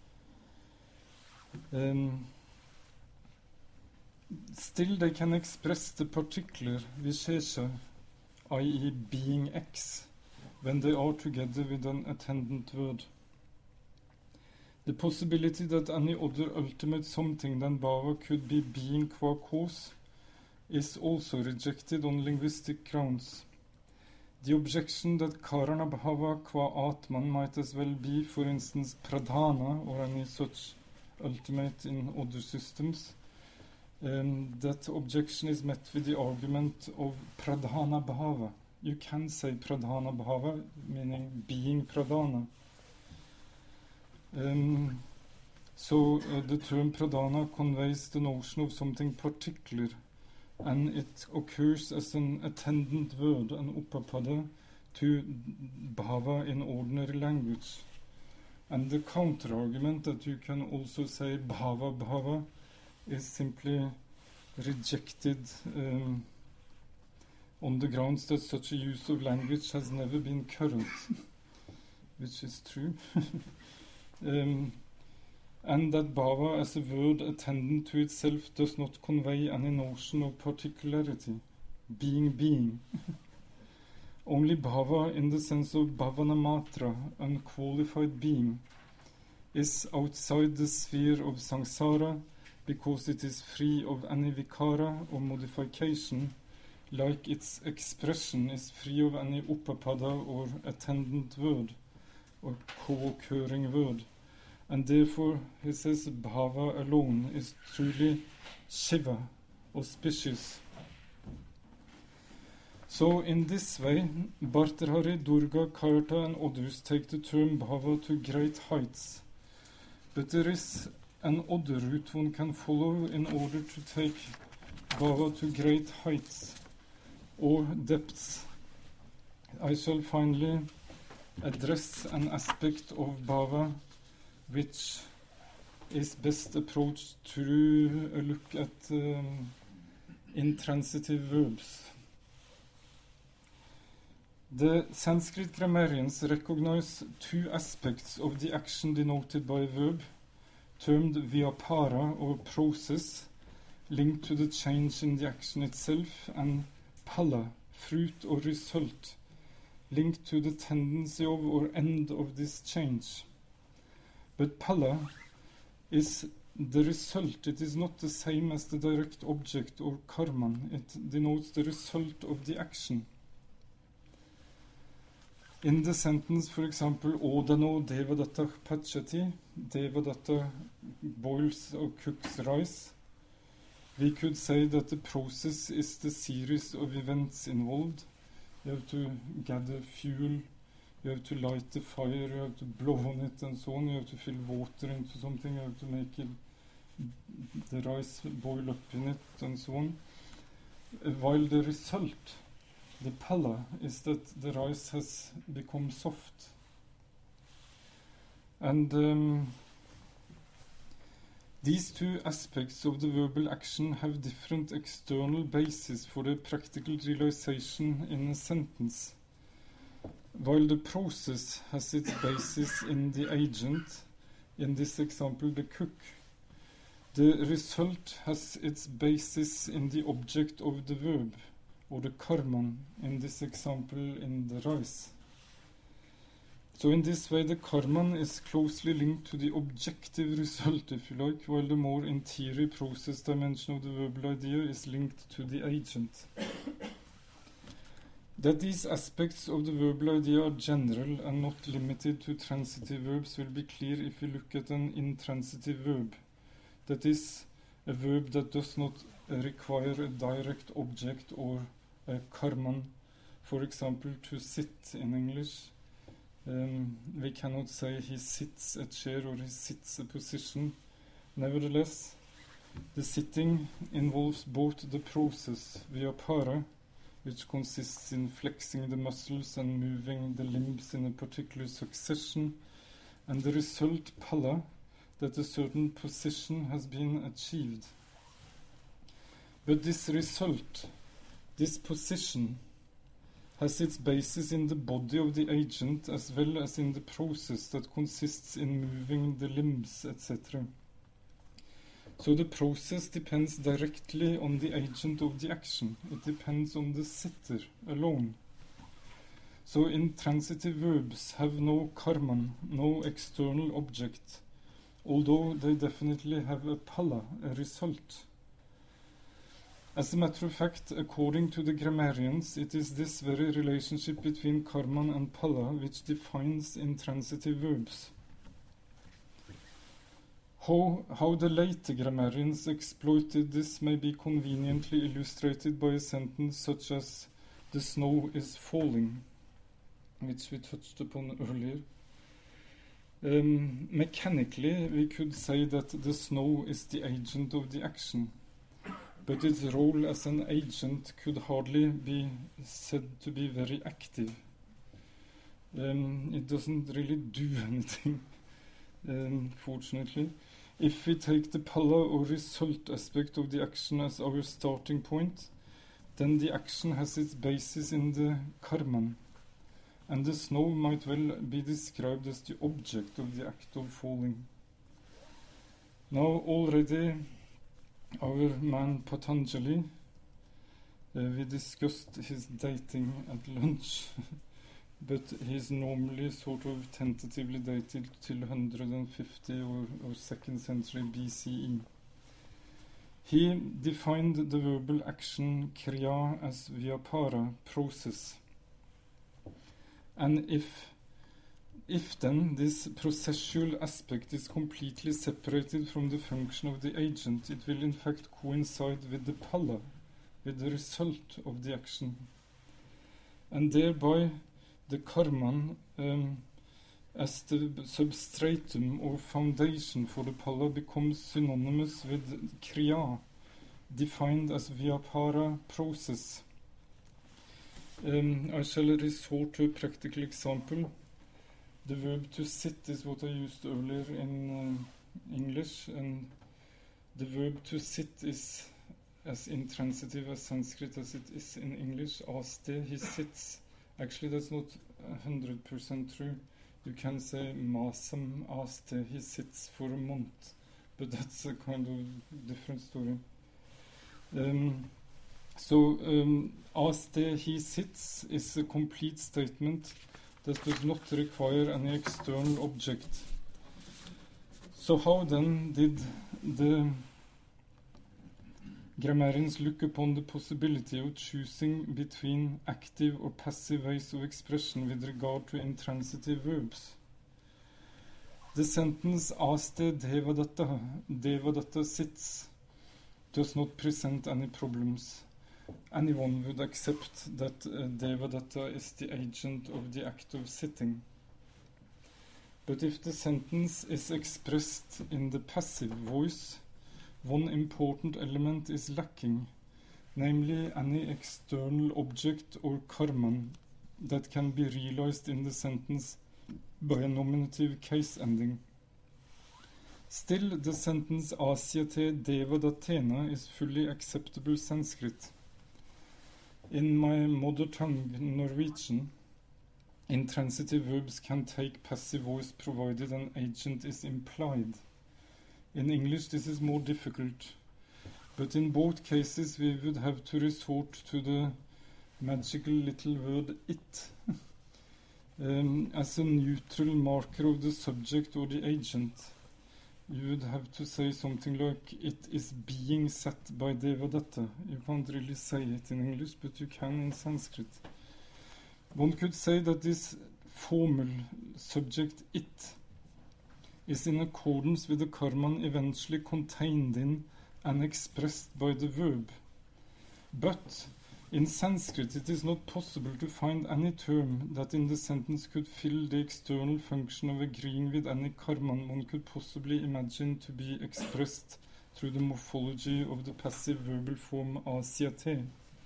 Still they can express the particular Vishesha, i.e. being X, when they are together with an attendant word. The possibility that any other ultimate something than Bhava could be being qua cause is also rejected on linguistic grounds. The objection that Karana Bhava qua Atman might as well be, for instance, Pradhana or any such ultimate in other systems, that objection is met with the argument of Pradhana Bhava. You can say Pradhana Bhava, meaning being Pradhana. So the term Pradhana conveys the notion of something particular, and it occurs as an attendant word, an upapada, to Bhava in ordinary language. And the counter-argument that you can also say Bhava Bhava is simply rejected on the grounds that such a use of language has never been current, which is true. And that Bhava as a word attendant to itself does not convey any notion of particularity, being. Only Bhava, in the sense of Bhavana Matra, unqualified being, is outside the sphere of samsara because it is free of any vikara or modification, like its expression is free of any upapada or attendant word or co-occurring word. And therefore, he says, Bhava alone is truly Shiva, auspicious. So in this way, Bhartrhari, Durga, Karta and others take the term Bhava to great heights. But there is an other route one can follow in order to take Bhava to great heights or depths. I shall finally address an aspect of Bhava which is best approached through a look at intransitive verbs. The Sanskrit grammarians recognize two aspects of the action denoted by a verb, termed vyapara or process, linked to the change in the action itself, and phala, fruit or result, linked to the tendency of or end of this change. But phala is the result. It is not the same as the direct object or karman. It denotes the result of the action. In the sentence, for example, Odano Devadatta Pachati, Devadatta boils or cooks rice, we could say that the process is the series of events involved. You have to gather fuel, you have to light the fire, you have to blow on it and so on, you have to fill water into something, you have to make it, the rice boil up in it and so on. While the result, the phala, is that the rice has become soft. And these two aspects of the verbal action have different external bases for the practical realization in a sentence. While the process has its basis in the agent, in this example the cook, the result has its basis in the object of the verb, or the karman, in this example in the rice. So in this way the karman is closely linked to the objective result, if you like, while the more interior process dimension of the verbal idea is linked to the agent. That these aspects of the verbal idea are general and not limited to transitive verbs will be clear if we look at an intransitive verb. That is, a verb that does not require a direct object or a karman. For example, to sit in English. We cannot say he sits a chair or he sits a position. Nevertheless, the sitting involves both the process vyapara, which consists in flexing the muscles and moving the limbs in a particular succession, and the result pala, that a certain position has been achieved. But this result, this position, has its basis in the body of the agent as well as in the process that consists in moving the limbs, etc. So the process depends directly on the agent of the action. It depends on the sitter alone. So intransitive verbs have no karman, no external object, although they definitely have a pala, a result. As a matter of fact, according to the grammarians, it is this very relationship between karman and pala which defines intransitive verbs. How the later grammarians exploited this may be conveniently illustrated by a sentence such as "the snow is falling," which we touched upon earlier. Mechanically, we could say that the snow is the agent of the action, but its role as an agent could hardly be said to be very active. It doesn't really do anything, fortunately. If we take the pala or result aspect of the action as our starting point, then the action has its basis in the karman, and the snow might well be described as the object of the act of falling. Now already our man Patanjali, we discussed his dating at lunch, but he's normally sort of tentatively dated till 150 or 2nd century BCE. He defined the verbal action kriya as vyapara, process. And if then this processual aspect is completely separated from the function of the agent, it will in fact coincide with the pala, with the result of the action. And thereby the karman, as the substratum or foundation for the pala, becomes synonymous with kriya, defined as vyapara, process. I shall resort to a practical example. The verb to sit is what I used earlier in English, and the verb to sit is as intransitive as Sanskrit as it is in English. Aste, he sits. Actually, that's not 100% true. You can say masam aste, he sits for a month, but that's a kind of different story. Aste, he sits is a complete statement that does not require any external object. So how then did the grammarians look upon the possibility of choosing between active or passive ways of expression with regard to intransitive verbs? The sentence Aste Devadatta, Devadatta sits, does not present any problems. Anyone would accept that Devadatta is the agent of the act of sitting. But if the sentence is expressed in the passive voice, one important element is lacking, namely any external object or karman that can be realized in the sentence by a nominative case ending. Still, the sentence Asyate Devadattena is fully acceptable Sanskrit. In my mother tongue, Norwegian, intransitive verbs can take passive voice provided an agent is implied. In English this is more difficult, but in both cases we would have to resort to the magical little word it as a neutral marker of the subject or the agent. You would have to say something like, it is being set by Devadatta. You can't really say it in English, but you can in Sanskrit. One could say that this formal subject it is in accordance with the karman eventually contained in and expressed by the verb. But in Sanskrit it is not possible to find any term that in the sentence could fill the external function of agreeing with any karman one could possibly imagine to be expressed through the morphology of the passive verbal form asyate.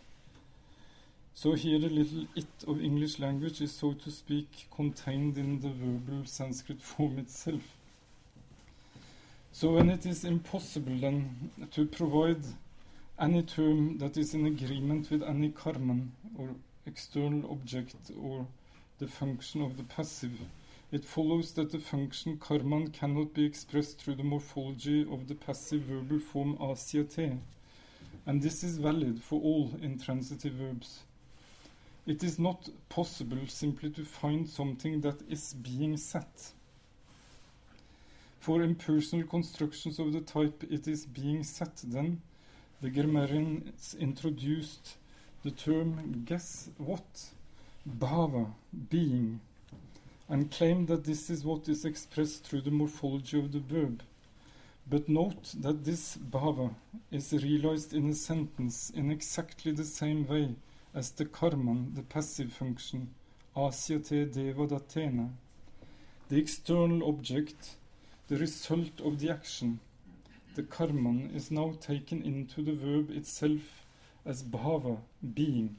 So here the little it of English language is, so to speak, contained in the verbal Sanskrit form itself. So when it is impossible then to provide any term that is in agreement with any karman or external object or the function of the passive, it follows that the function karman cannot be expressed through the morphology of the passive verbal form asyate, and this is valid for all intransitive verbs. It is not possible simply to find something that is being set. For impersonal constructions of the type it is being set, then, the grammarians introduced the term guess what, bhava, being, and claimed that this is what is expressed through the morphology of the verb. But note that this bhava is realized in a sentence in exactly the same way as the karman, the passive function, asyate devadatena. The external object, the result of the action, the karman, is now taken into the verb itself as bhava, being.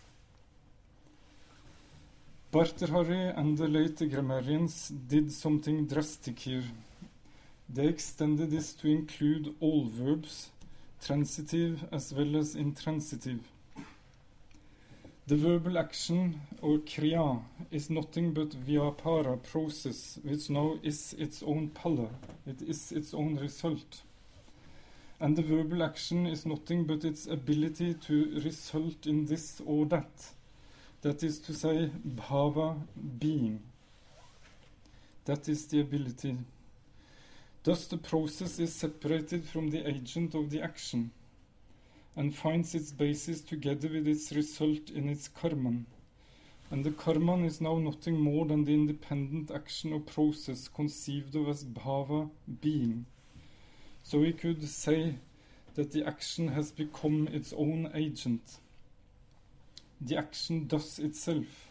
Bhartrhari and the later grammarians did something drastic here. They extended this to include all verbs, transitive as well as intransitive. The verbal action, or kriya, is nothing but vyapara, process, which now is its own phala, it is its own result. And the verbal action is nothing but its ability to result in this or that. That is to say, bhava, being. That is the ability. Thus the process is separated from the agent of the action, and finds its basis together with its result in its karman. And the karman is now nothing more than the independent action or process conceived of as bhava, being. So we could say that the action has become its own agent. The action does itself.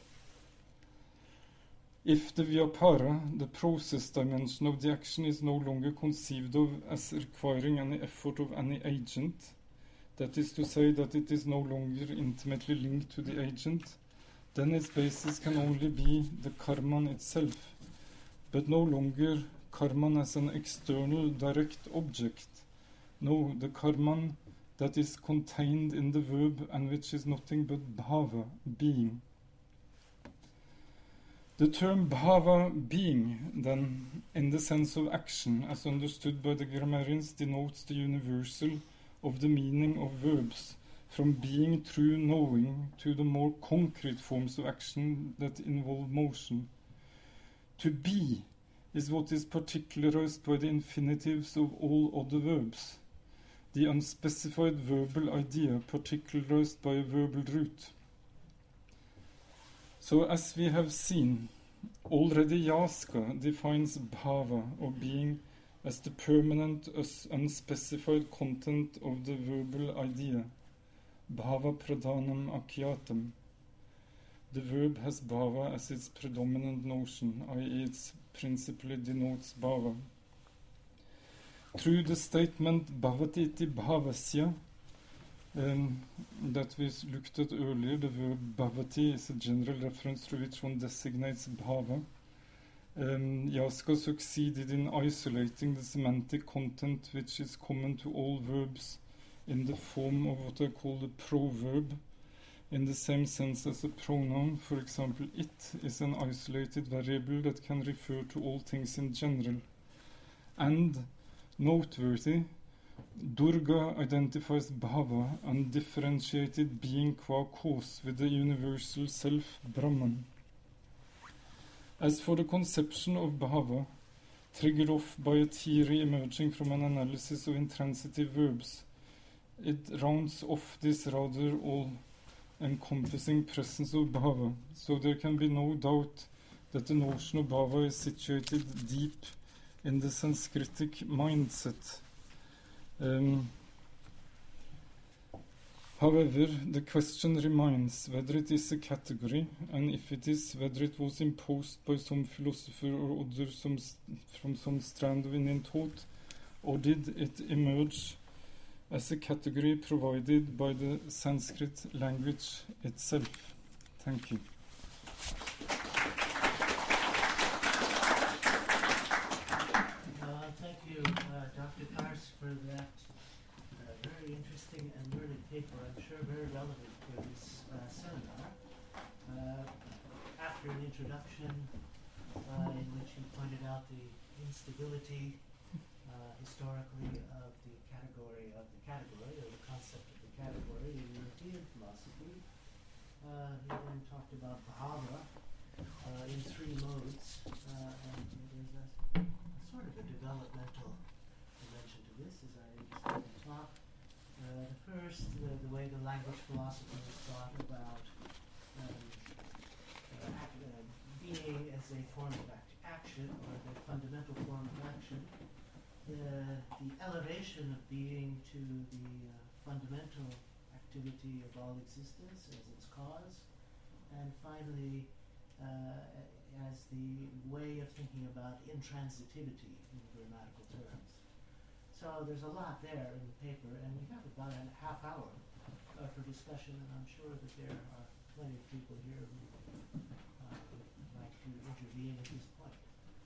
If the vyapara, the process dimension of the action, is no longer conceived of as requiring any effort of any agent, that is to say that it is no longer intimately linked to the agent, then its basis can only be the karman itself, but no longer karman as an external direct object. No, the karman that is contained in the verb and which is nothing but bhava, being. The term bhava, being, then, in the sense of action, as understood by the grammarians, denotes the universal of the meaning of verbs, from being through knowing to the more concrete forms of action that involve motion. To be is what is particularized by the infinitives of all other verbs, the unspecified verbal idea particularized by a verbal root. So as we have seen, already Yaska defines bhava, or being, as the permanent, unspecified content of the verbal idea, bhava pradhanam akyatam. The verb has bhava as its predominant notion, i.e. it principally denotes bhava. Through the statement bhavati iti bhavasya, that we looked at earlier, the verb bhavati is a general reference through which one designates bhava. Yaska succeeded in isolating the semantic content which is common to all verbs in the form of what I call the proverb, in the same sense as a pronoun. For example, it is an isolated variable that can refer to all things in general. And, noteworthy, Durga identifies bhava, undifferentiated being qua cause, with the universal self, Brahman. As for the conception of bhava, triggered off by a theory emerging from an analysis of intransitive verbs, it rounds off this rather encompassing presence of bhava. So there can be no doubt that the notion of bhava is situated deep in the Sanskritic mindset. However, the question remains whether it is a category, and if it is, whether it was imposed by some philosopher or other from some strand of Indian thought, or did it emerge as a category provided by the Sanskrit language itself? Thank you. Thank you, Dr. Kars, for that very interesting and learned paper. I'm sure very relevant for this seminar. After an introduction in which he pointed out the instability historically of the category, or the concept of the category in European philosophy, he then talked about bhava in three modes, and there's a sort of a developmental dimension to this, as I understand the talk. The first, the way the language philosophers thought about being as a form of action, or the fundamental form of action, the elevation of being to the fundamental activity of all existence as its cause, and finally as the way of thinking about intransitivity in grammatical terms. So there's a lot there in the paper, and we have about a half hour for discussion, and I'm sure that there are plenty of people here who would like to intervene at this point.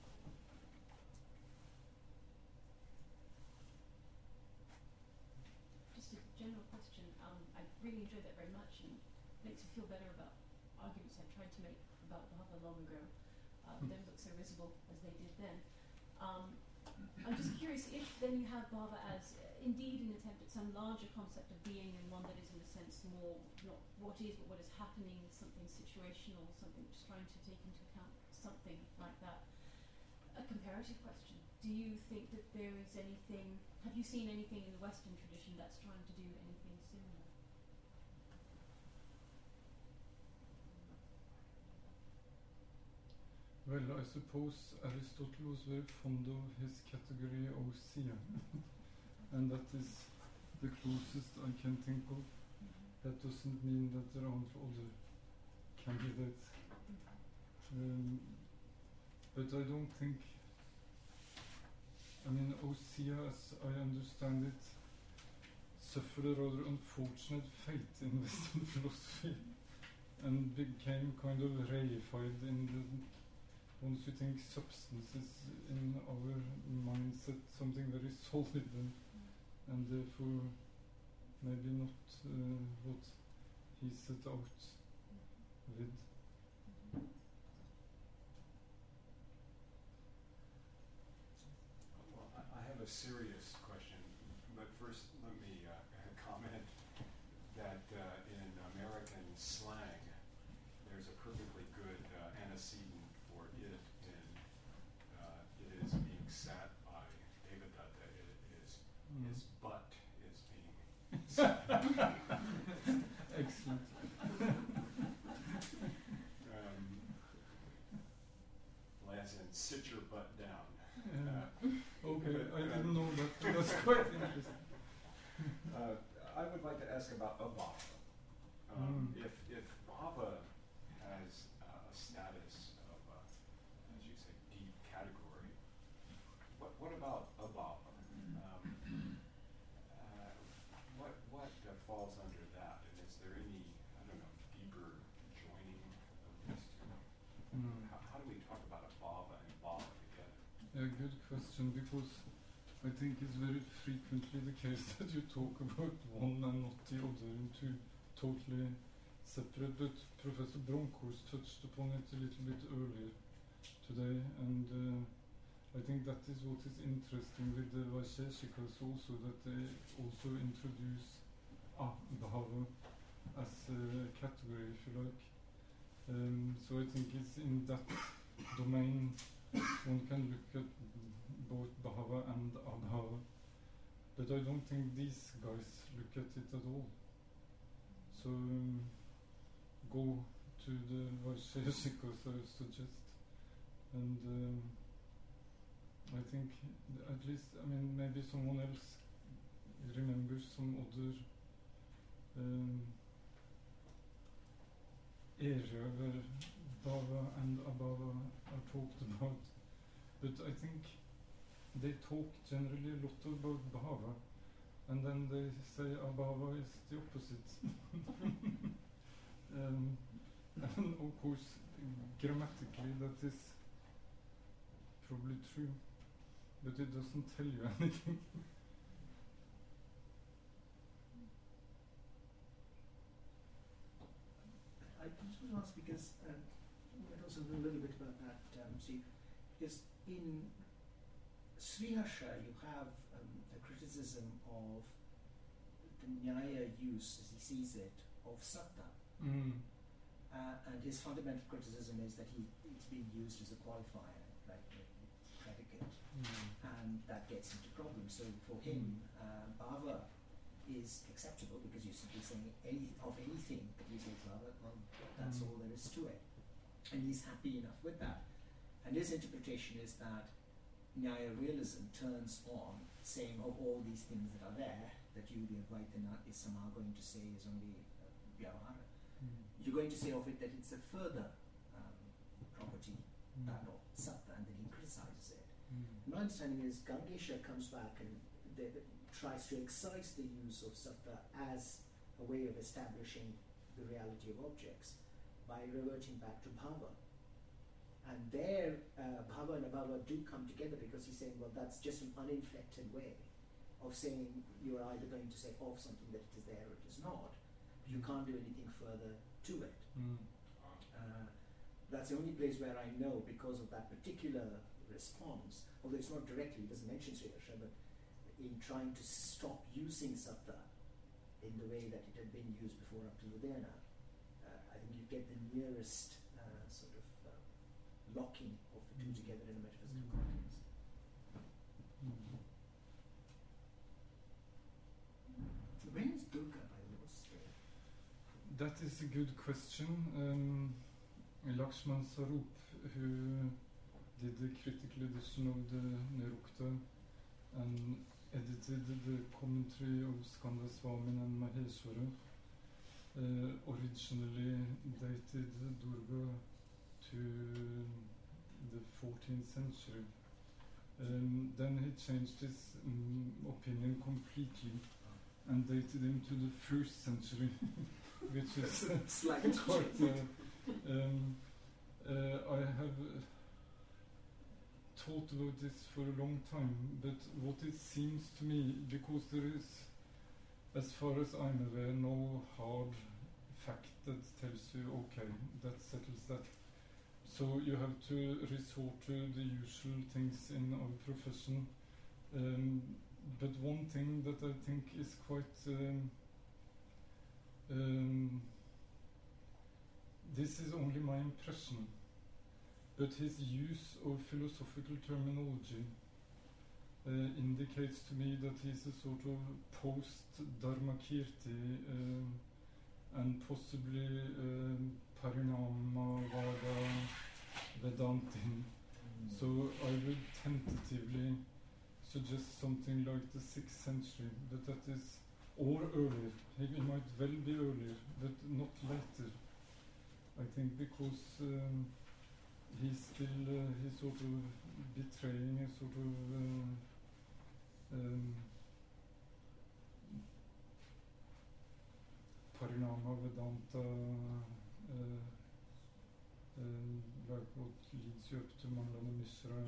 Just a general question. I really enjoyed that very much, and makes me feel better about arguments I've tried to make about Bhava long ago. They don't look so risible as they did then. I'm just curious if then you have Bhava as indeed an attempt at some larger concept of being, and one that is in a sense more not what is but what is happening, something situational, something just trying to take into account something like that. A comparative question. Do you think that there is anything, have you seen anything in the Western tradition that's trying to do anything similar? Well, I suppose Aristotle was very fond of his category ousia, and that is the closest I can think of. That doesn't mean that there aren't other candidates, but I don't think, I mean, ousia, as I understand it, suffered a rather unfortunate fate in Western philosophy and became kind of reified in the, once you think substance is in our mindset something very solid, and therefore maybe not what he set out with. Well, I have a serious question, but first let me comment that in American slang there's a perfectly good antecedent for it in it is being sat by Devadatta. His butt is being sat. Excellent. As in, sit your butt down. Okay, I didn't know that. That's quite interesting. I would like to ask about abhava. If bhava has a status of, as you say, deep category, what about abhava? What falls under that? And is there any, I don't know, deeper joining of these two? How do we talk about abhava and bhava together? A good question, because I think it's very frequently the case that you talk about one and not the other in two totally separate, but Professor Bronkhorst touched upon it a little bit earlier today, and I think that is what is interesting with the Vaisheshikas also, that they also introduce bhava as a category, if you like. So I think it's in that domain one can look at both bhava and abhava, but I don't think these guys look at it at all. So go to the Vaisheshika, so I suggest. And I think at least, I mean, maybe someone else remembers some other area where Bhava and Abhava are talked about. But I think they talk generally a lot about Bhava, and then they say Abhava is the opposite. And of course, grammatically that is probably true, but it doesn't tell you anything. I just want to ask because I also know a little bit about that. See, because in Sriharsha you have a criticism of the Nyaya use, as he sees it, of Satta. And his fundamental criticism is that it's being used as a qualifier, right, predicate, and that gets into problems. So for him, Bhava is acceptable because you're simply saying anything that you say is Bhava, well, that's all there is to it. And he's happy enough with that. And his interpretation is that Nyaya realism turns on saying of all these things that are there, that you, the Advaitana, is somehow going to say is only Vyavahara. You're going to say of it that it's a further property, that of Satta, and then he criticizes it. My understanding is Gangesha comes back and tries to excise the use of Satta as a way of establishing the reality of objects by reverting back to Bhava. And there, Bhava and Abhava do come together because he's saying, well, that's just an uninflected way of saying you're either going to say of something that it is there or it is not. You can't do anything further to it. That's the only place where I know, because of that particular response, although it's not directly, it doesn't mention Sriharsha, but in trying to stop using Satta in the way that it had been used before up to Udayana, I think you get the nearest sort of locking of the two together in a metaphysical context. When is Durga, by the way, was there? That is a good question. Lakshman Sarup, who did the critical edition of the Nirukta and edited the commentary of Skandaswamin and Maheshwara, originally dated Durga to the 14th century. Then he changed his opinion completely and dated him to the 1st century, which is quite. I have thought about this for a long time, but what it seems to me, because there is, as far as I'm aware, no hard fact that tells you, okay, that settles that. So you have to resort to the usual things in our profession. But one thing that I think is quite this is only my impression, but his use of philosophical terminology indicates to me that he's a sort of post-Dharmakirti and possibly Parinamavada Vedantin. So I would tentatively suggest something like the 6th century, but that is, or earlier. He might well be earlier, but not later. I think because he's still he's sort of betraying a sort of Parinama Vedanta, like what leads you up to Mandana Mishra.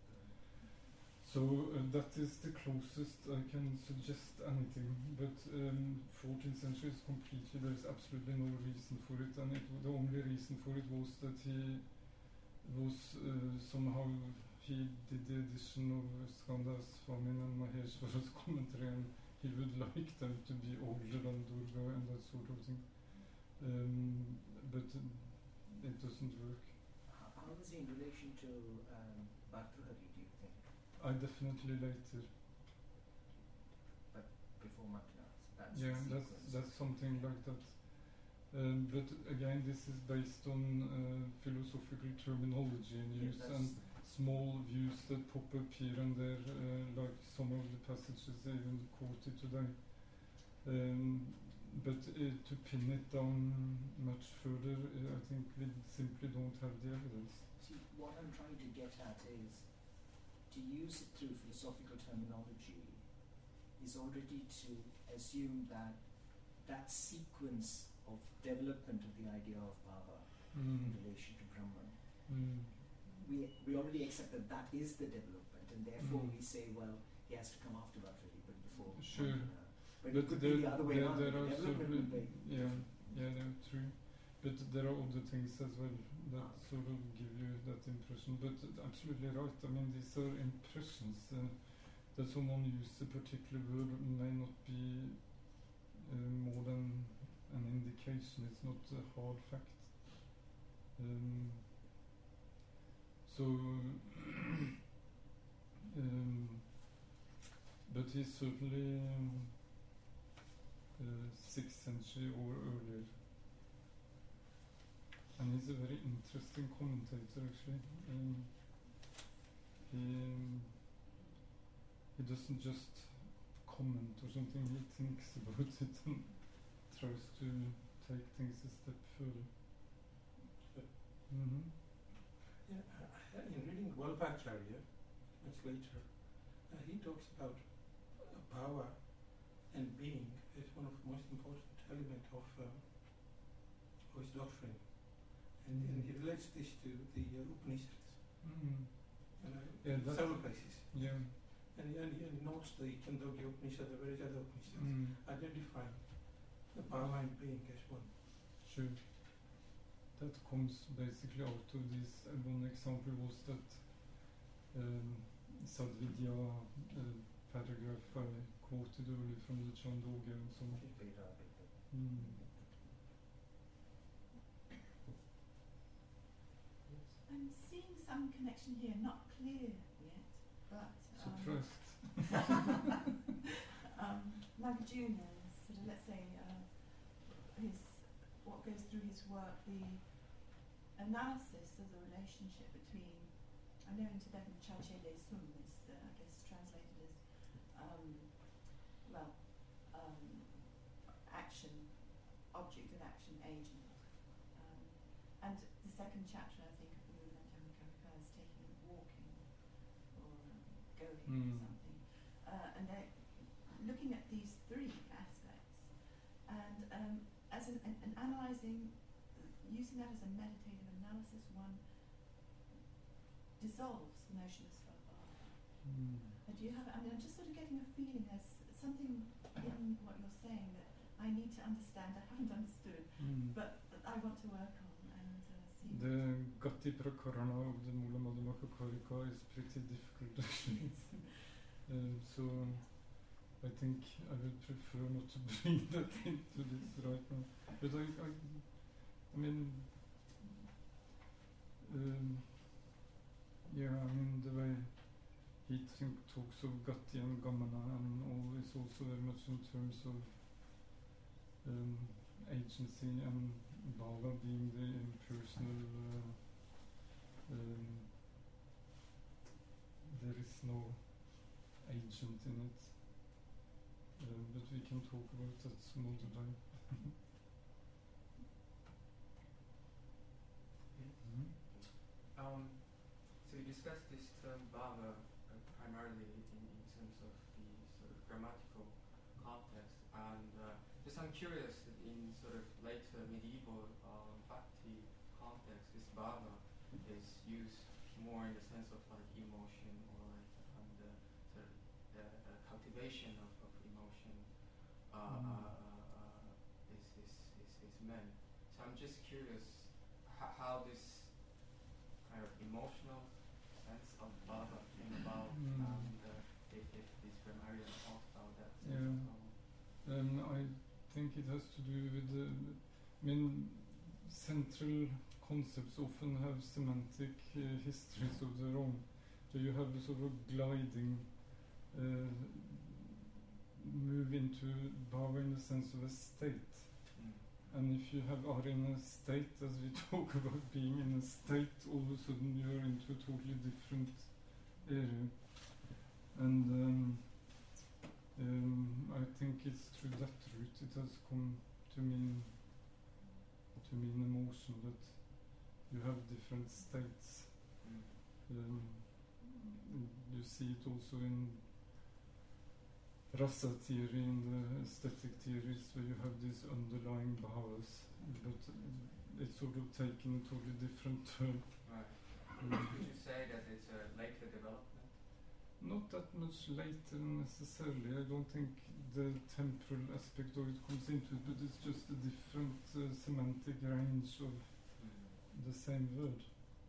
So that is the closest I can suggest anything, but 14th century is completely, there's absolutely no reason for it, and the only reason for it was that he was somehow, he did the edition of Skandaswamin and Maheshwara's commentary, and he would like them to be older than Durga and that sort of thing, but it doesn't work. How is he in relation to Bhartrihari, do you think? I definitely later. But before Mandanas, that's Yeah, the sequence. that's something like that. But again, this is based on philosophical terminology and Yeah, use and small views that pop up here and there, like some of the passages even quoted today. But to pin it down much further, I think we simply don't have the evidence. See, what I'm trying to get at is to use it through philosophical terminology is already to assume that that sequence of development of the idea of Bhava in relation to Brahman, we already accept that that is the development, and therefore we say, well, he has to come after Bhattacharya, but before. Sure. But it could be the other way around. There The are development will be. they're true. But there are other things as well that sort of give you that impression. But absolutely right. I mean, these are impressions. That someone uses a particular word may not be more than an indication. It's not a hard fact. But he's certainly 6th century or earlier. And he's a very interesting commentator, actually. He doesn't just comment or something, he thinks about it and tries to take things a step further. In reading Vallabhacharya, much later, he talks about power and being as one of the most important elements of his doctrine. And he relates this to the Upanishads. Several places. Yeah. And he notes the Chandogya Upanishad, the various other Upanishads, identifying the power and being as one. Sure. That comes basically out of this. One example was that Sadvidya paragraph I quoted earlier from the Chandogya and so on. I'm seeing some connection here, not clear yet, but Suppressed. Nagarjuna, sort of, let's say, what goes through his work, the analysis of the relationship between, I know in Tibetan Chachele Sum is, I guess, translated as, action, object and action, agent. And the second chapter, I think, of the movement Dhammakarika is taking walking or going or something. And they're looking at these three aspects and as an analysing, using that as a meditative analysis, one dissolves the notion of svabhava. Do you have? I mean, I'm just sort of getting a feeling there's something in what you're saying that I need to understand. I haven't understood, but that I want to work on and see. The Gati Prakarana of the Mula Madhyamaka is pretty difficult actually. So I think I would prefer not to bring that into this right now. But I mean, the way he talks of Gati and Gamana and all is also very much in terms of agency and Bhava being the impersonal. There is no agent in it. But we can talk about that some other time. So you discussed this term bhava primarily in terms of the sort of grammatical context, and just I'm curious that in sort of later medieval bhakti context, this bhava is used more in the sense of like emotion or like the sort of cultivation of emotion is meant. So I'm just curious how this kind of emotional sense of bhava came about, and if this grammarian talks about that sense I think it has to do with central concepts often have semantic histories of their own. So you have a sort of gliding move into bhava in the sense of a state. And if you are in a state, as we talk about being in a state, all of a sudden you're into a totally different area. And I think it's through that route it has come to mean emotion, that you have different states. You see it also in rasa theory, in the aesthetic theories, where you have these underlying bhavas, but it's sort of taken a totally different turn. Right. Would you say that it's a later development? Not that much later necessarily. I don't think the temporal aspect of it comes into it, but it's just a different semantic range of the same word.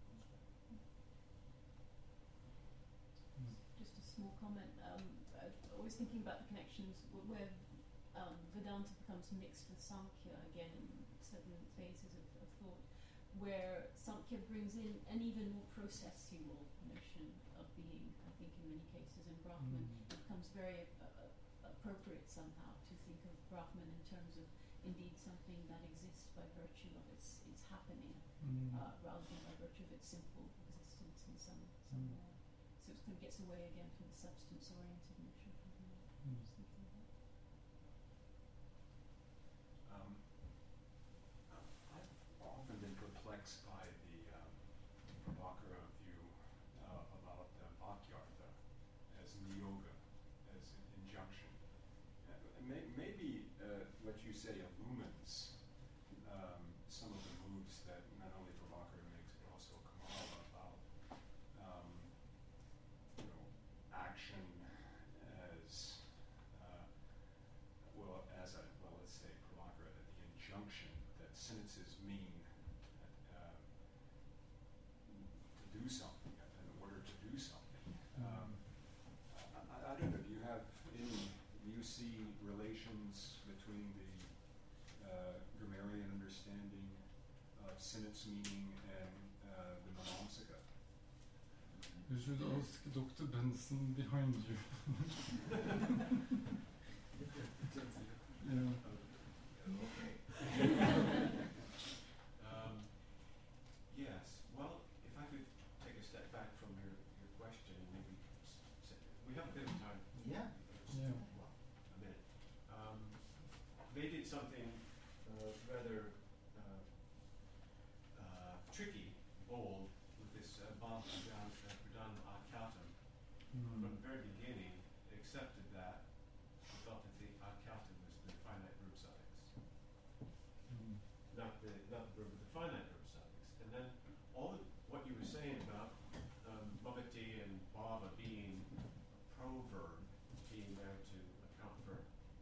Just a small comment. Always thinking about the connections where Vedanta becomes mixed with Samkhya again in certain phases of thought, where Samkhya brings in an even more processual notion of being. I think in many cases in Brahman it becomes very appropriate somehow to think of Brahman in terms of indeed something that exists by virtue of its happening, rather than by virtue of its simple existence in some way. So it kind of gets away again from the substance-oriented notion. Just thinking of that. I've often been perplexed by the Prabhakara view about Vakyartha as niyoga, as an injunction. Maybe what you say illumines some of the moves that not only Prabhakara makes, but also Kamala about action as let's say Prabhakara, the injunction that sentences mean to do something, in order to do something. I don't know, do you see relations between the grammarian understanding of sentence meaning and the Mimamsaka? You should ask Dr. Benson behind you. Yeah. Okay. Yes. Well, if I could take a step back from your question, maybe we have a bit of time. Yeah. Yeah. Well, a minute. They did something rather tricky, bold, with this Bhav Pradhan Akyatam. From the very beginning, they accepted that. They felt that the Akyatam was the finite verb suffix, not the verb with the finite verb suffix. And then what you were saying about bhavati and bhava being a proverb, being there to account for,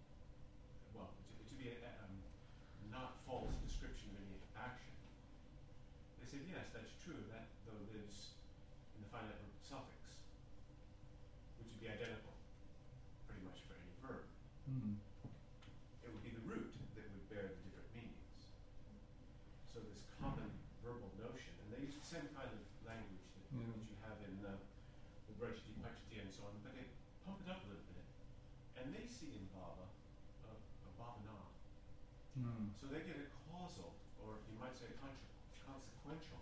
to be a not false description of any action. They said, yes, that's true. That, though, lives in the finite verb suffix, which would be identical pretty much for any verb. It would be the root that would bear the different meanings. So this common verbal notion, and they use the same kind of language that you have in the Vrajati, Pachati, and so on, but they pump it up a little bit, and they see in bhava a bhavana. So they get a causal, or you might say consequential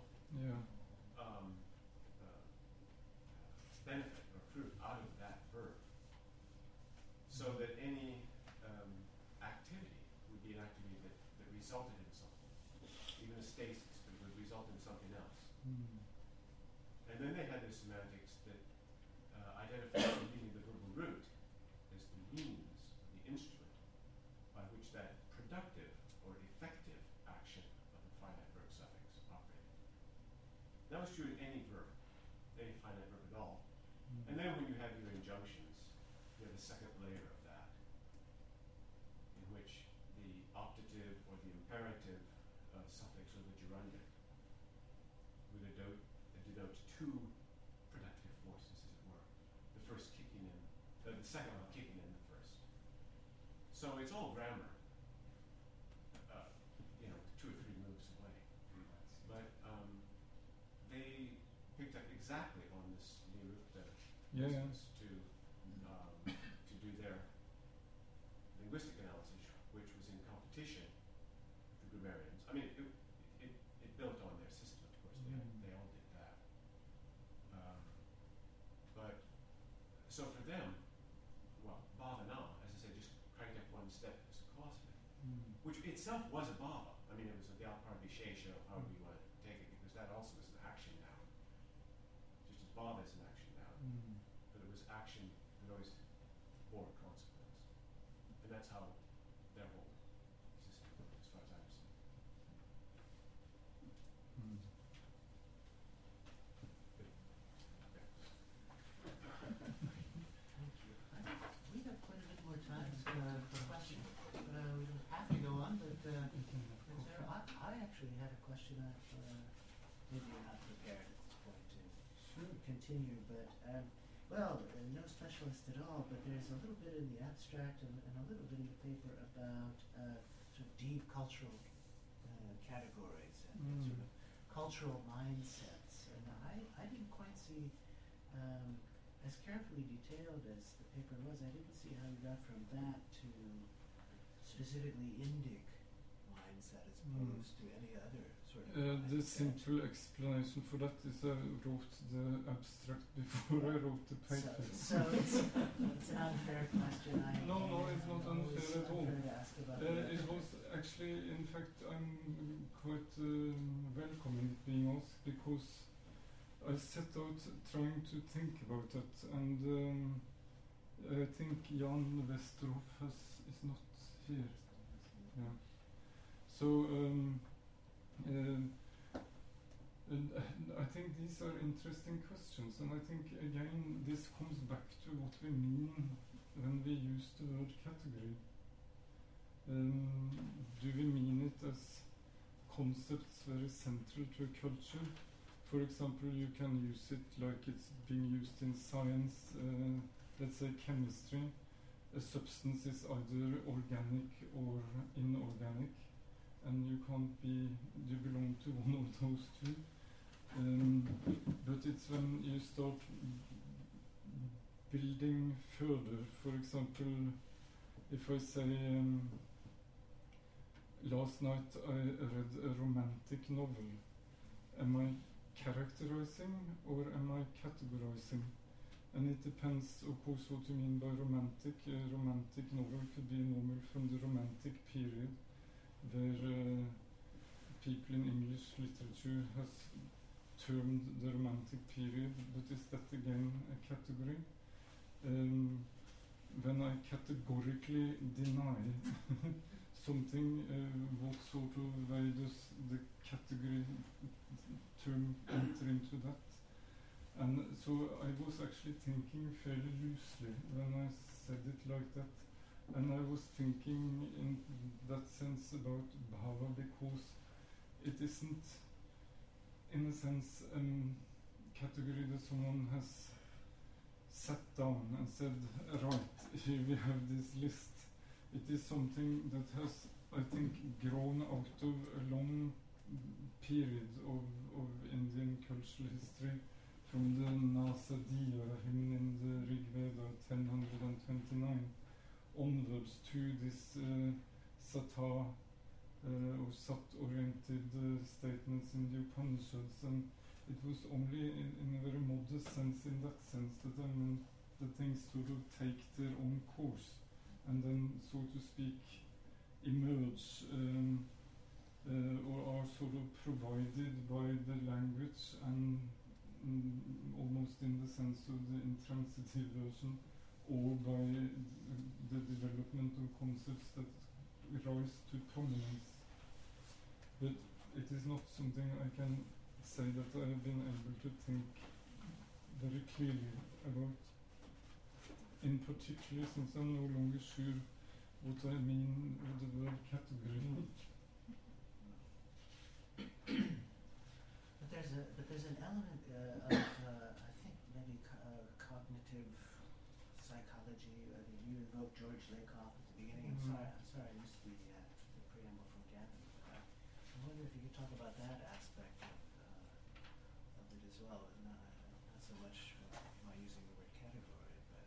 benefit or fruit out of that verb. So that any activity would be an activity that resulted in something, even a stasis, but it would result in something else. And then they had this semantics that identified the meaning of the verbal root as the means, the instrument, by which that productive or effective action of the finite verb suffix operated. That was true in any verb, any finite verb at all. And then when you have your injunctions, you have a second layer of that, in which the optative or the imperative suffix or the gerundive would denote two productive forces, as it were. The first kicking in, the second one kicking in the first. So it's all grammar, 2 or 3 moves away. But they picked up exactly on this nirukta business to do their linguistic analysis, which was in competition with the I mean, it built on their system, of course. They all did that. But so for them, well, bhavana, as I say, just cranked up one step as a philosophy, which itself was a bhava. I mean, it was the alpara vishesha, however you want to take it, because that also is an action noun. Just as bhava is an action noun, but it was action that always bore a consequence. And that's how their whole system worked, as far as I understand. Thank you. We have quite a bit more time for questions. We don't have to go on, but I actually had a question. Maybe you're not prepared at this point to continue, but no specialist at all. But there's a little bit in the abstract and a little bit in the paper about sort of deep cultural categories and sort of cultural mindsets. And I didn't quite see, as carefully detailed as the paper was, I didn't see how you got from that to specifically Indic mindset as opposed to any other sort of The mindset. simple explanation for that is I wrote the abstract before I wrote the paper. So it's an unfair question. No, it's not unfair at all. Unfair to ask about It was actually, in fact, I'm quite welcoming it being asked because I set out trying to think about it, and I think Jan Westerhoff is not here. Yeah. So and I think these are interesting questions, and I think again this comes back to what we mean when we use the word category. Do we mean it as concepts very central to a culture? For example, you can use it like it's being used in science, let's say chemistry. A substance is either organic or inorganic, and you belong to one of those two. But it's when you start building further. For example, if I say, last night I read a romantic novel, am I characterizing or am I categorizing? And it depends, of course, what you mean by romantic. A romantic novel could be a novel from the Romantic period, where people in English literature has termed the Romantic period, but is that again a category? When I categorically deny something, what sort of way does the category term enter into that? And so I was actually thinking fairly loosely when I said it like that. And I was thinking in that sense about bhava because it isn't, in a sense, a category that someone has sat down and said, right, here we have this list. It is something that has, I think, grown out of a long period of Indian cultural history, from the Nasadiya hymn in the Rig Veda 1029 onwards to this Sata or Sat-oriented statements in the Upanishads, and it was only in a very modest sense, in that sense, that I meant that things sort of take their own course and then, so to speak, emerge or are sort of provided by the language and almost in the sense of the intransitive version, or by the development of concepts that rise to prominence. But it is not something I can say that I have been able to think very clearly about, in particular since I'm no longer sure what I mean with the word category. But there's an element of I think maybe cognitive psychology. You invoked George Lakoff at the beginning. I'm sorry, I missed the preamble from Gavin. I wonder if you could talk about that aspect of it as well. Not so much am I using the word category, but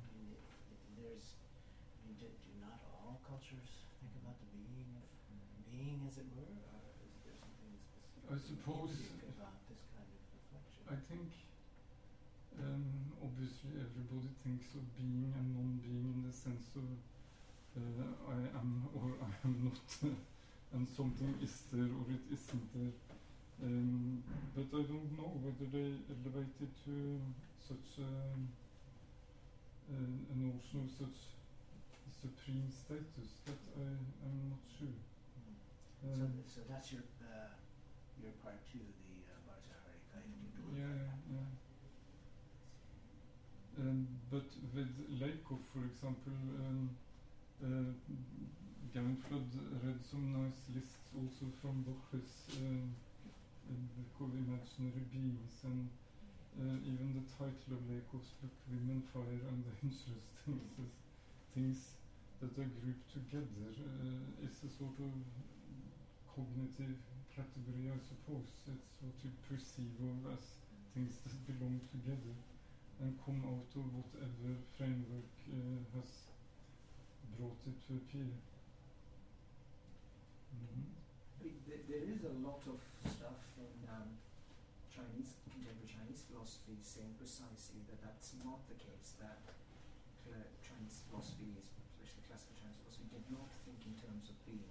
do not all cultures think about the being being, as it were, or is there something specific I suppose- about this kind of reflection? I think obviously everybody thinks of being and non-being in the sense of I am or I am not, and something is there or it isn't there. But I don't know whether they elevate it to such a notion of such supreme status that I am not sure. So that's your part too, the Bharatahari Kaitu. Yeah. But with Lakoff, for example, Gavin Flood read some nice lists also from Borges, book of imaginary beings, and even the title of Lakoff's book, Women, Fire and Dangerous Things, is things that are grouped together. It's a sort of cognitive category, I suppose. It's what you perceive of as things that belong together and come out of whatever framework has brought it to appear. There is a lot of stuff in contemporary Chinese philosophy saying precisely that that's not the case, that Chinese philosophy, especially classical Chinese philosophy, did not think in terms of being.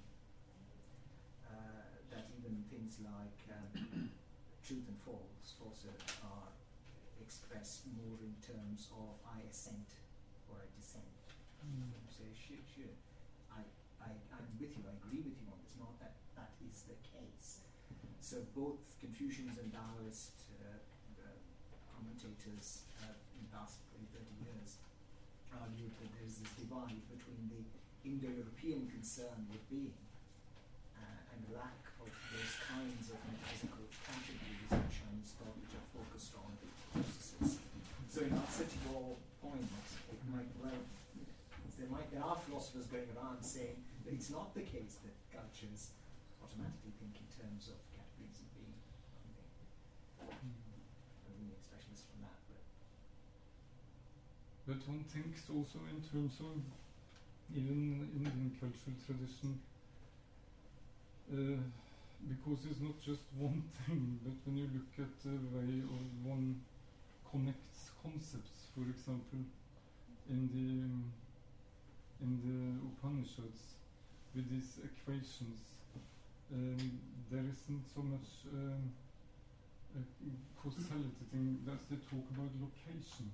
That even things like truth and falsehood are expressed more in terms of I assent or I dissent. Say, sure, I'm with you, I agree with you on this, not that that is the case. So both Confucians and Taoist commentators in the past 30 years argued that there is this divide between the Indo-European concern with being and lack of those kinds of metaphysical categories in Chinese thought which are focused on processes. So in answer to your point, there are philosophers going around saying that it's not the case that cultures automatically think in terms of categories of being. I'm really a specialist from that, but one thinks also in terms of even Indian cultural tradition, because it's not just one thing, but when you look at the way one connects concepts, for example, in the Upanishads with these equations, there isn't so much causality thing, that they talk about location.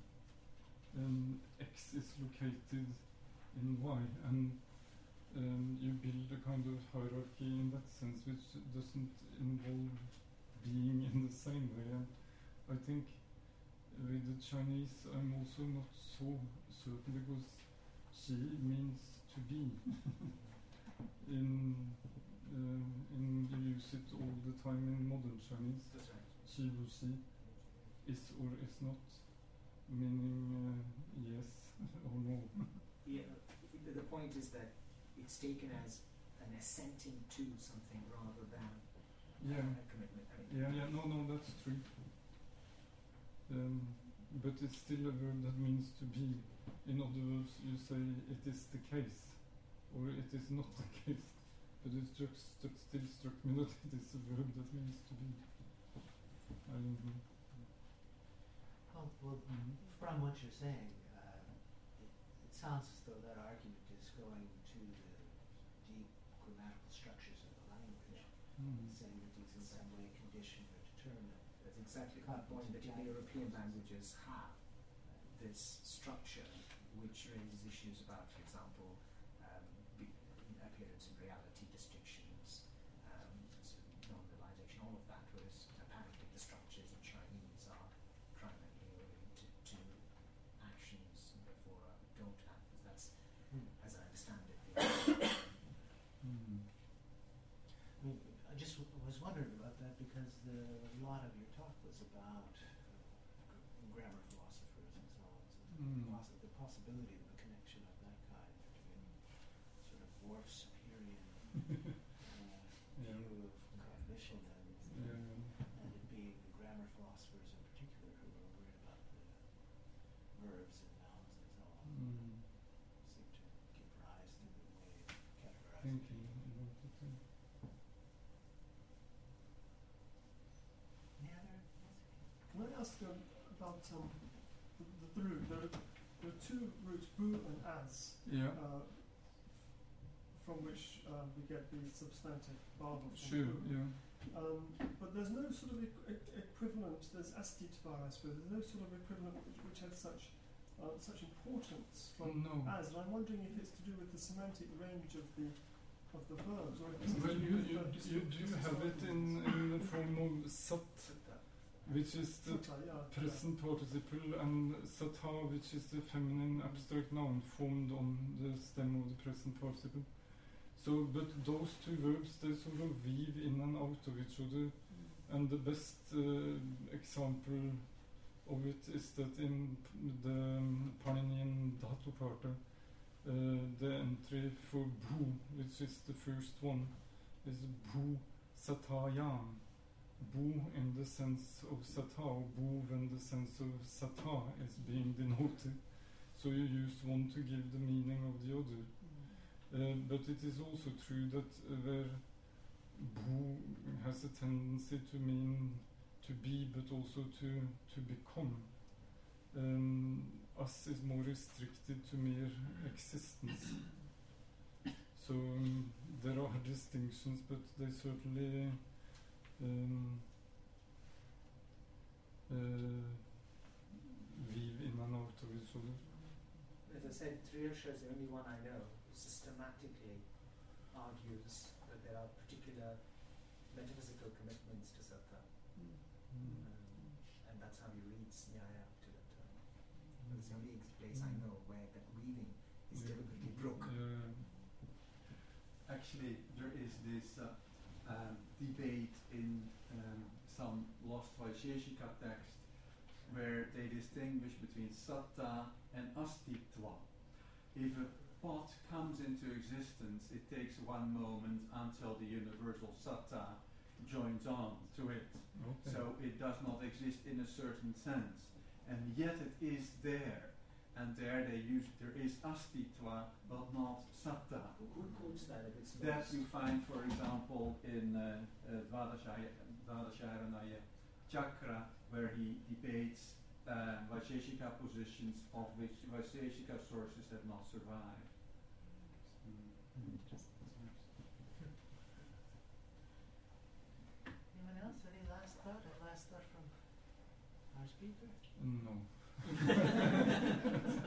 X is located in Y, and you build a kind of hierarchy in that sense, which doesn't involve being in the same way. And I think with the Chinese, I'm also not so certain, because Xi means to be. You use it all the time in modern Chinese. That's right. Xi wu xi, is or is not, meaning yes or no. Yeah, the point is that it's taken as an assenting to something rather than a commitment. No, that's true. But it's still a verb that means to be. In other words, you say it is the case, or it is not the case. But it still struck me that it is a verb that means to be. I don't know. Well, from what you're saying, it sounds as though that argument is going to the deep grammatical structures of the language, saying that these in some way condition or determine. That's exactly the point that Indo-European languages have this structure which raises issues about, for example, appearance and reality distinctions, non-realization, all of that, whereas apparently the structures in Chinese are primarily oriented to actions and therefore don't have, that's, as I understand it, I mean, I just was wondering about that because a lot of your talk was about grammar philosophers and so on. So the possibility of a connection of that kind between sort of dwarf Superior view of cognition and it being the grammar philosophers in particular who are worried about the verbs and nouns and so on. Seem to give rise to the way of categorizing. Thinking about the thing. about the root. There are two roots, bu and as, Yeah. from which we get the substantive bhava from Sure. bu. Yeah. But there's no sort of equivalent. There's astitva, I suppose. There's no sort of equivalent which has such importance from No. as. And I'm wondering if it's to do with the semantic range of the verbs, or if it's Well, to do you with do have it in the form of sat, which is the present participle, and satha, which is the feminine abstract noun formed on the stem of the present participle. So, but those two verbs, they sort of weave in and out of each other, and the best example of it is that in the Paninian Dhatu Parta, the entry for bhu, which is the first one, is bhu satayam. Bu in the sense of satha, bhuv in the sense of satha is being denoted. So you use one to give the meaning of the other. But it is also true that where bhu has a tendency to mean to be, but also to become, us is more restricted to mere existence. So there are distinctions, but they certainly weave in and out of each other. As I said, Triyersha is the only one I know who systematically argues that there are particular metaphysical commitments to sattva. And that's how he reads Nyaya to that term. It's the only place I know where that weaving is deliberately broken. Actually, there is this debate in some lost Vaisheshika text where they distinguish between satta and astitva. If a pot comes into existence, it takes one moment until the universal satta joins on to it. Okay. So it does not exist in a certain sense, and yet it is there. And there is astitva, but not satta. Who quotes that if it's That lost? you find, for example, in Dvadasharanaya Chakra, where he debates Vaisheshika positions of which Vaisheshika sources have not survived. Anyone else? Any last thought? A last thought from our speaker? No.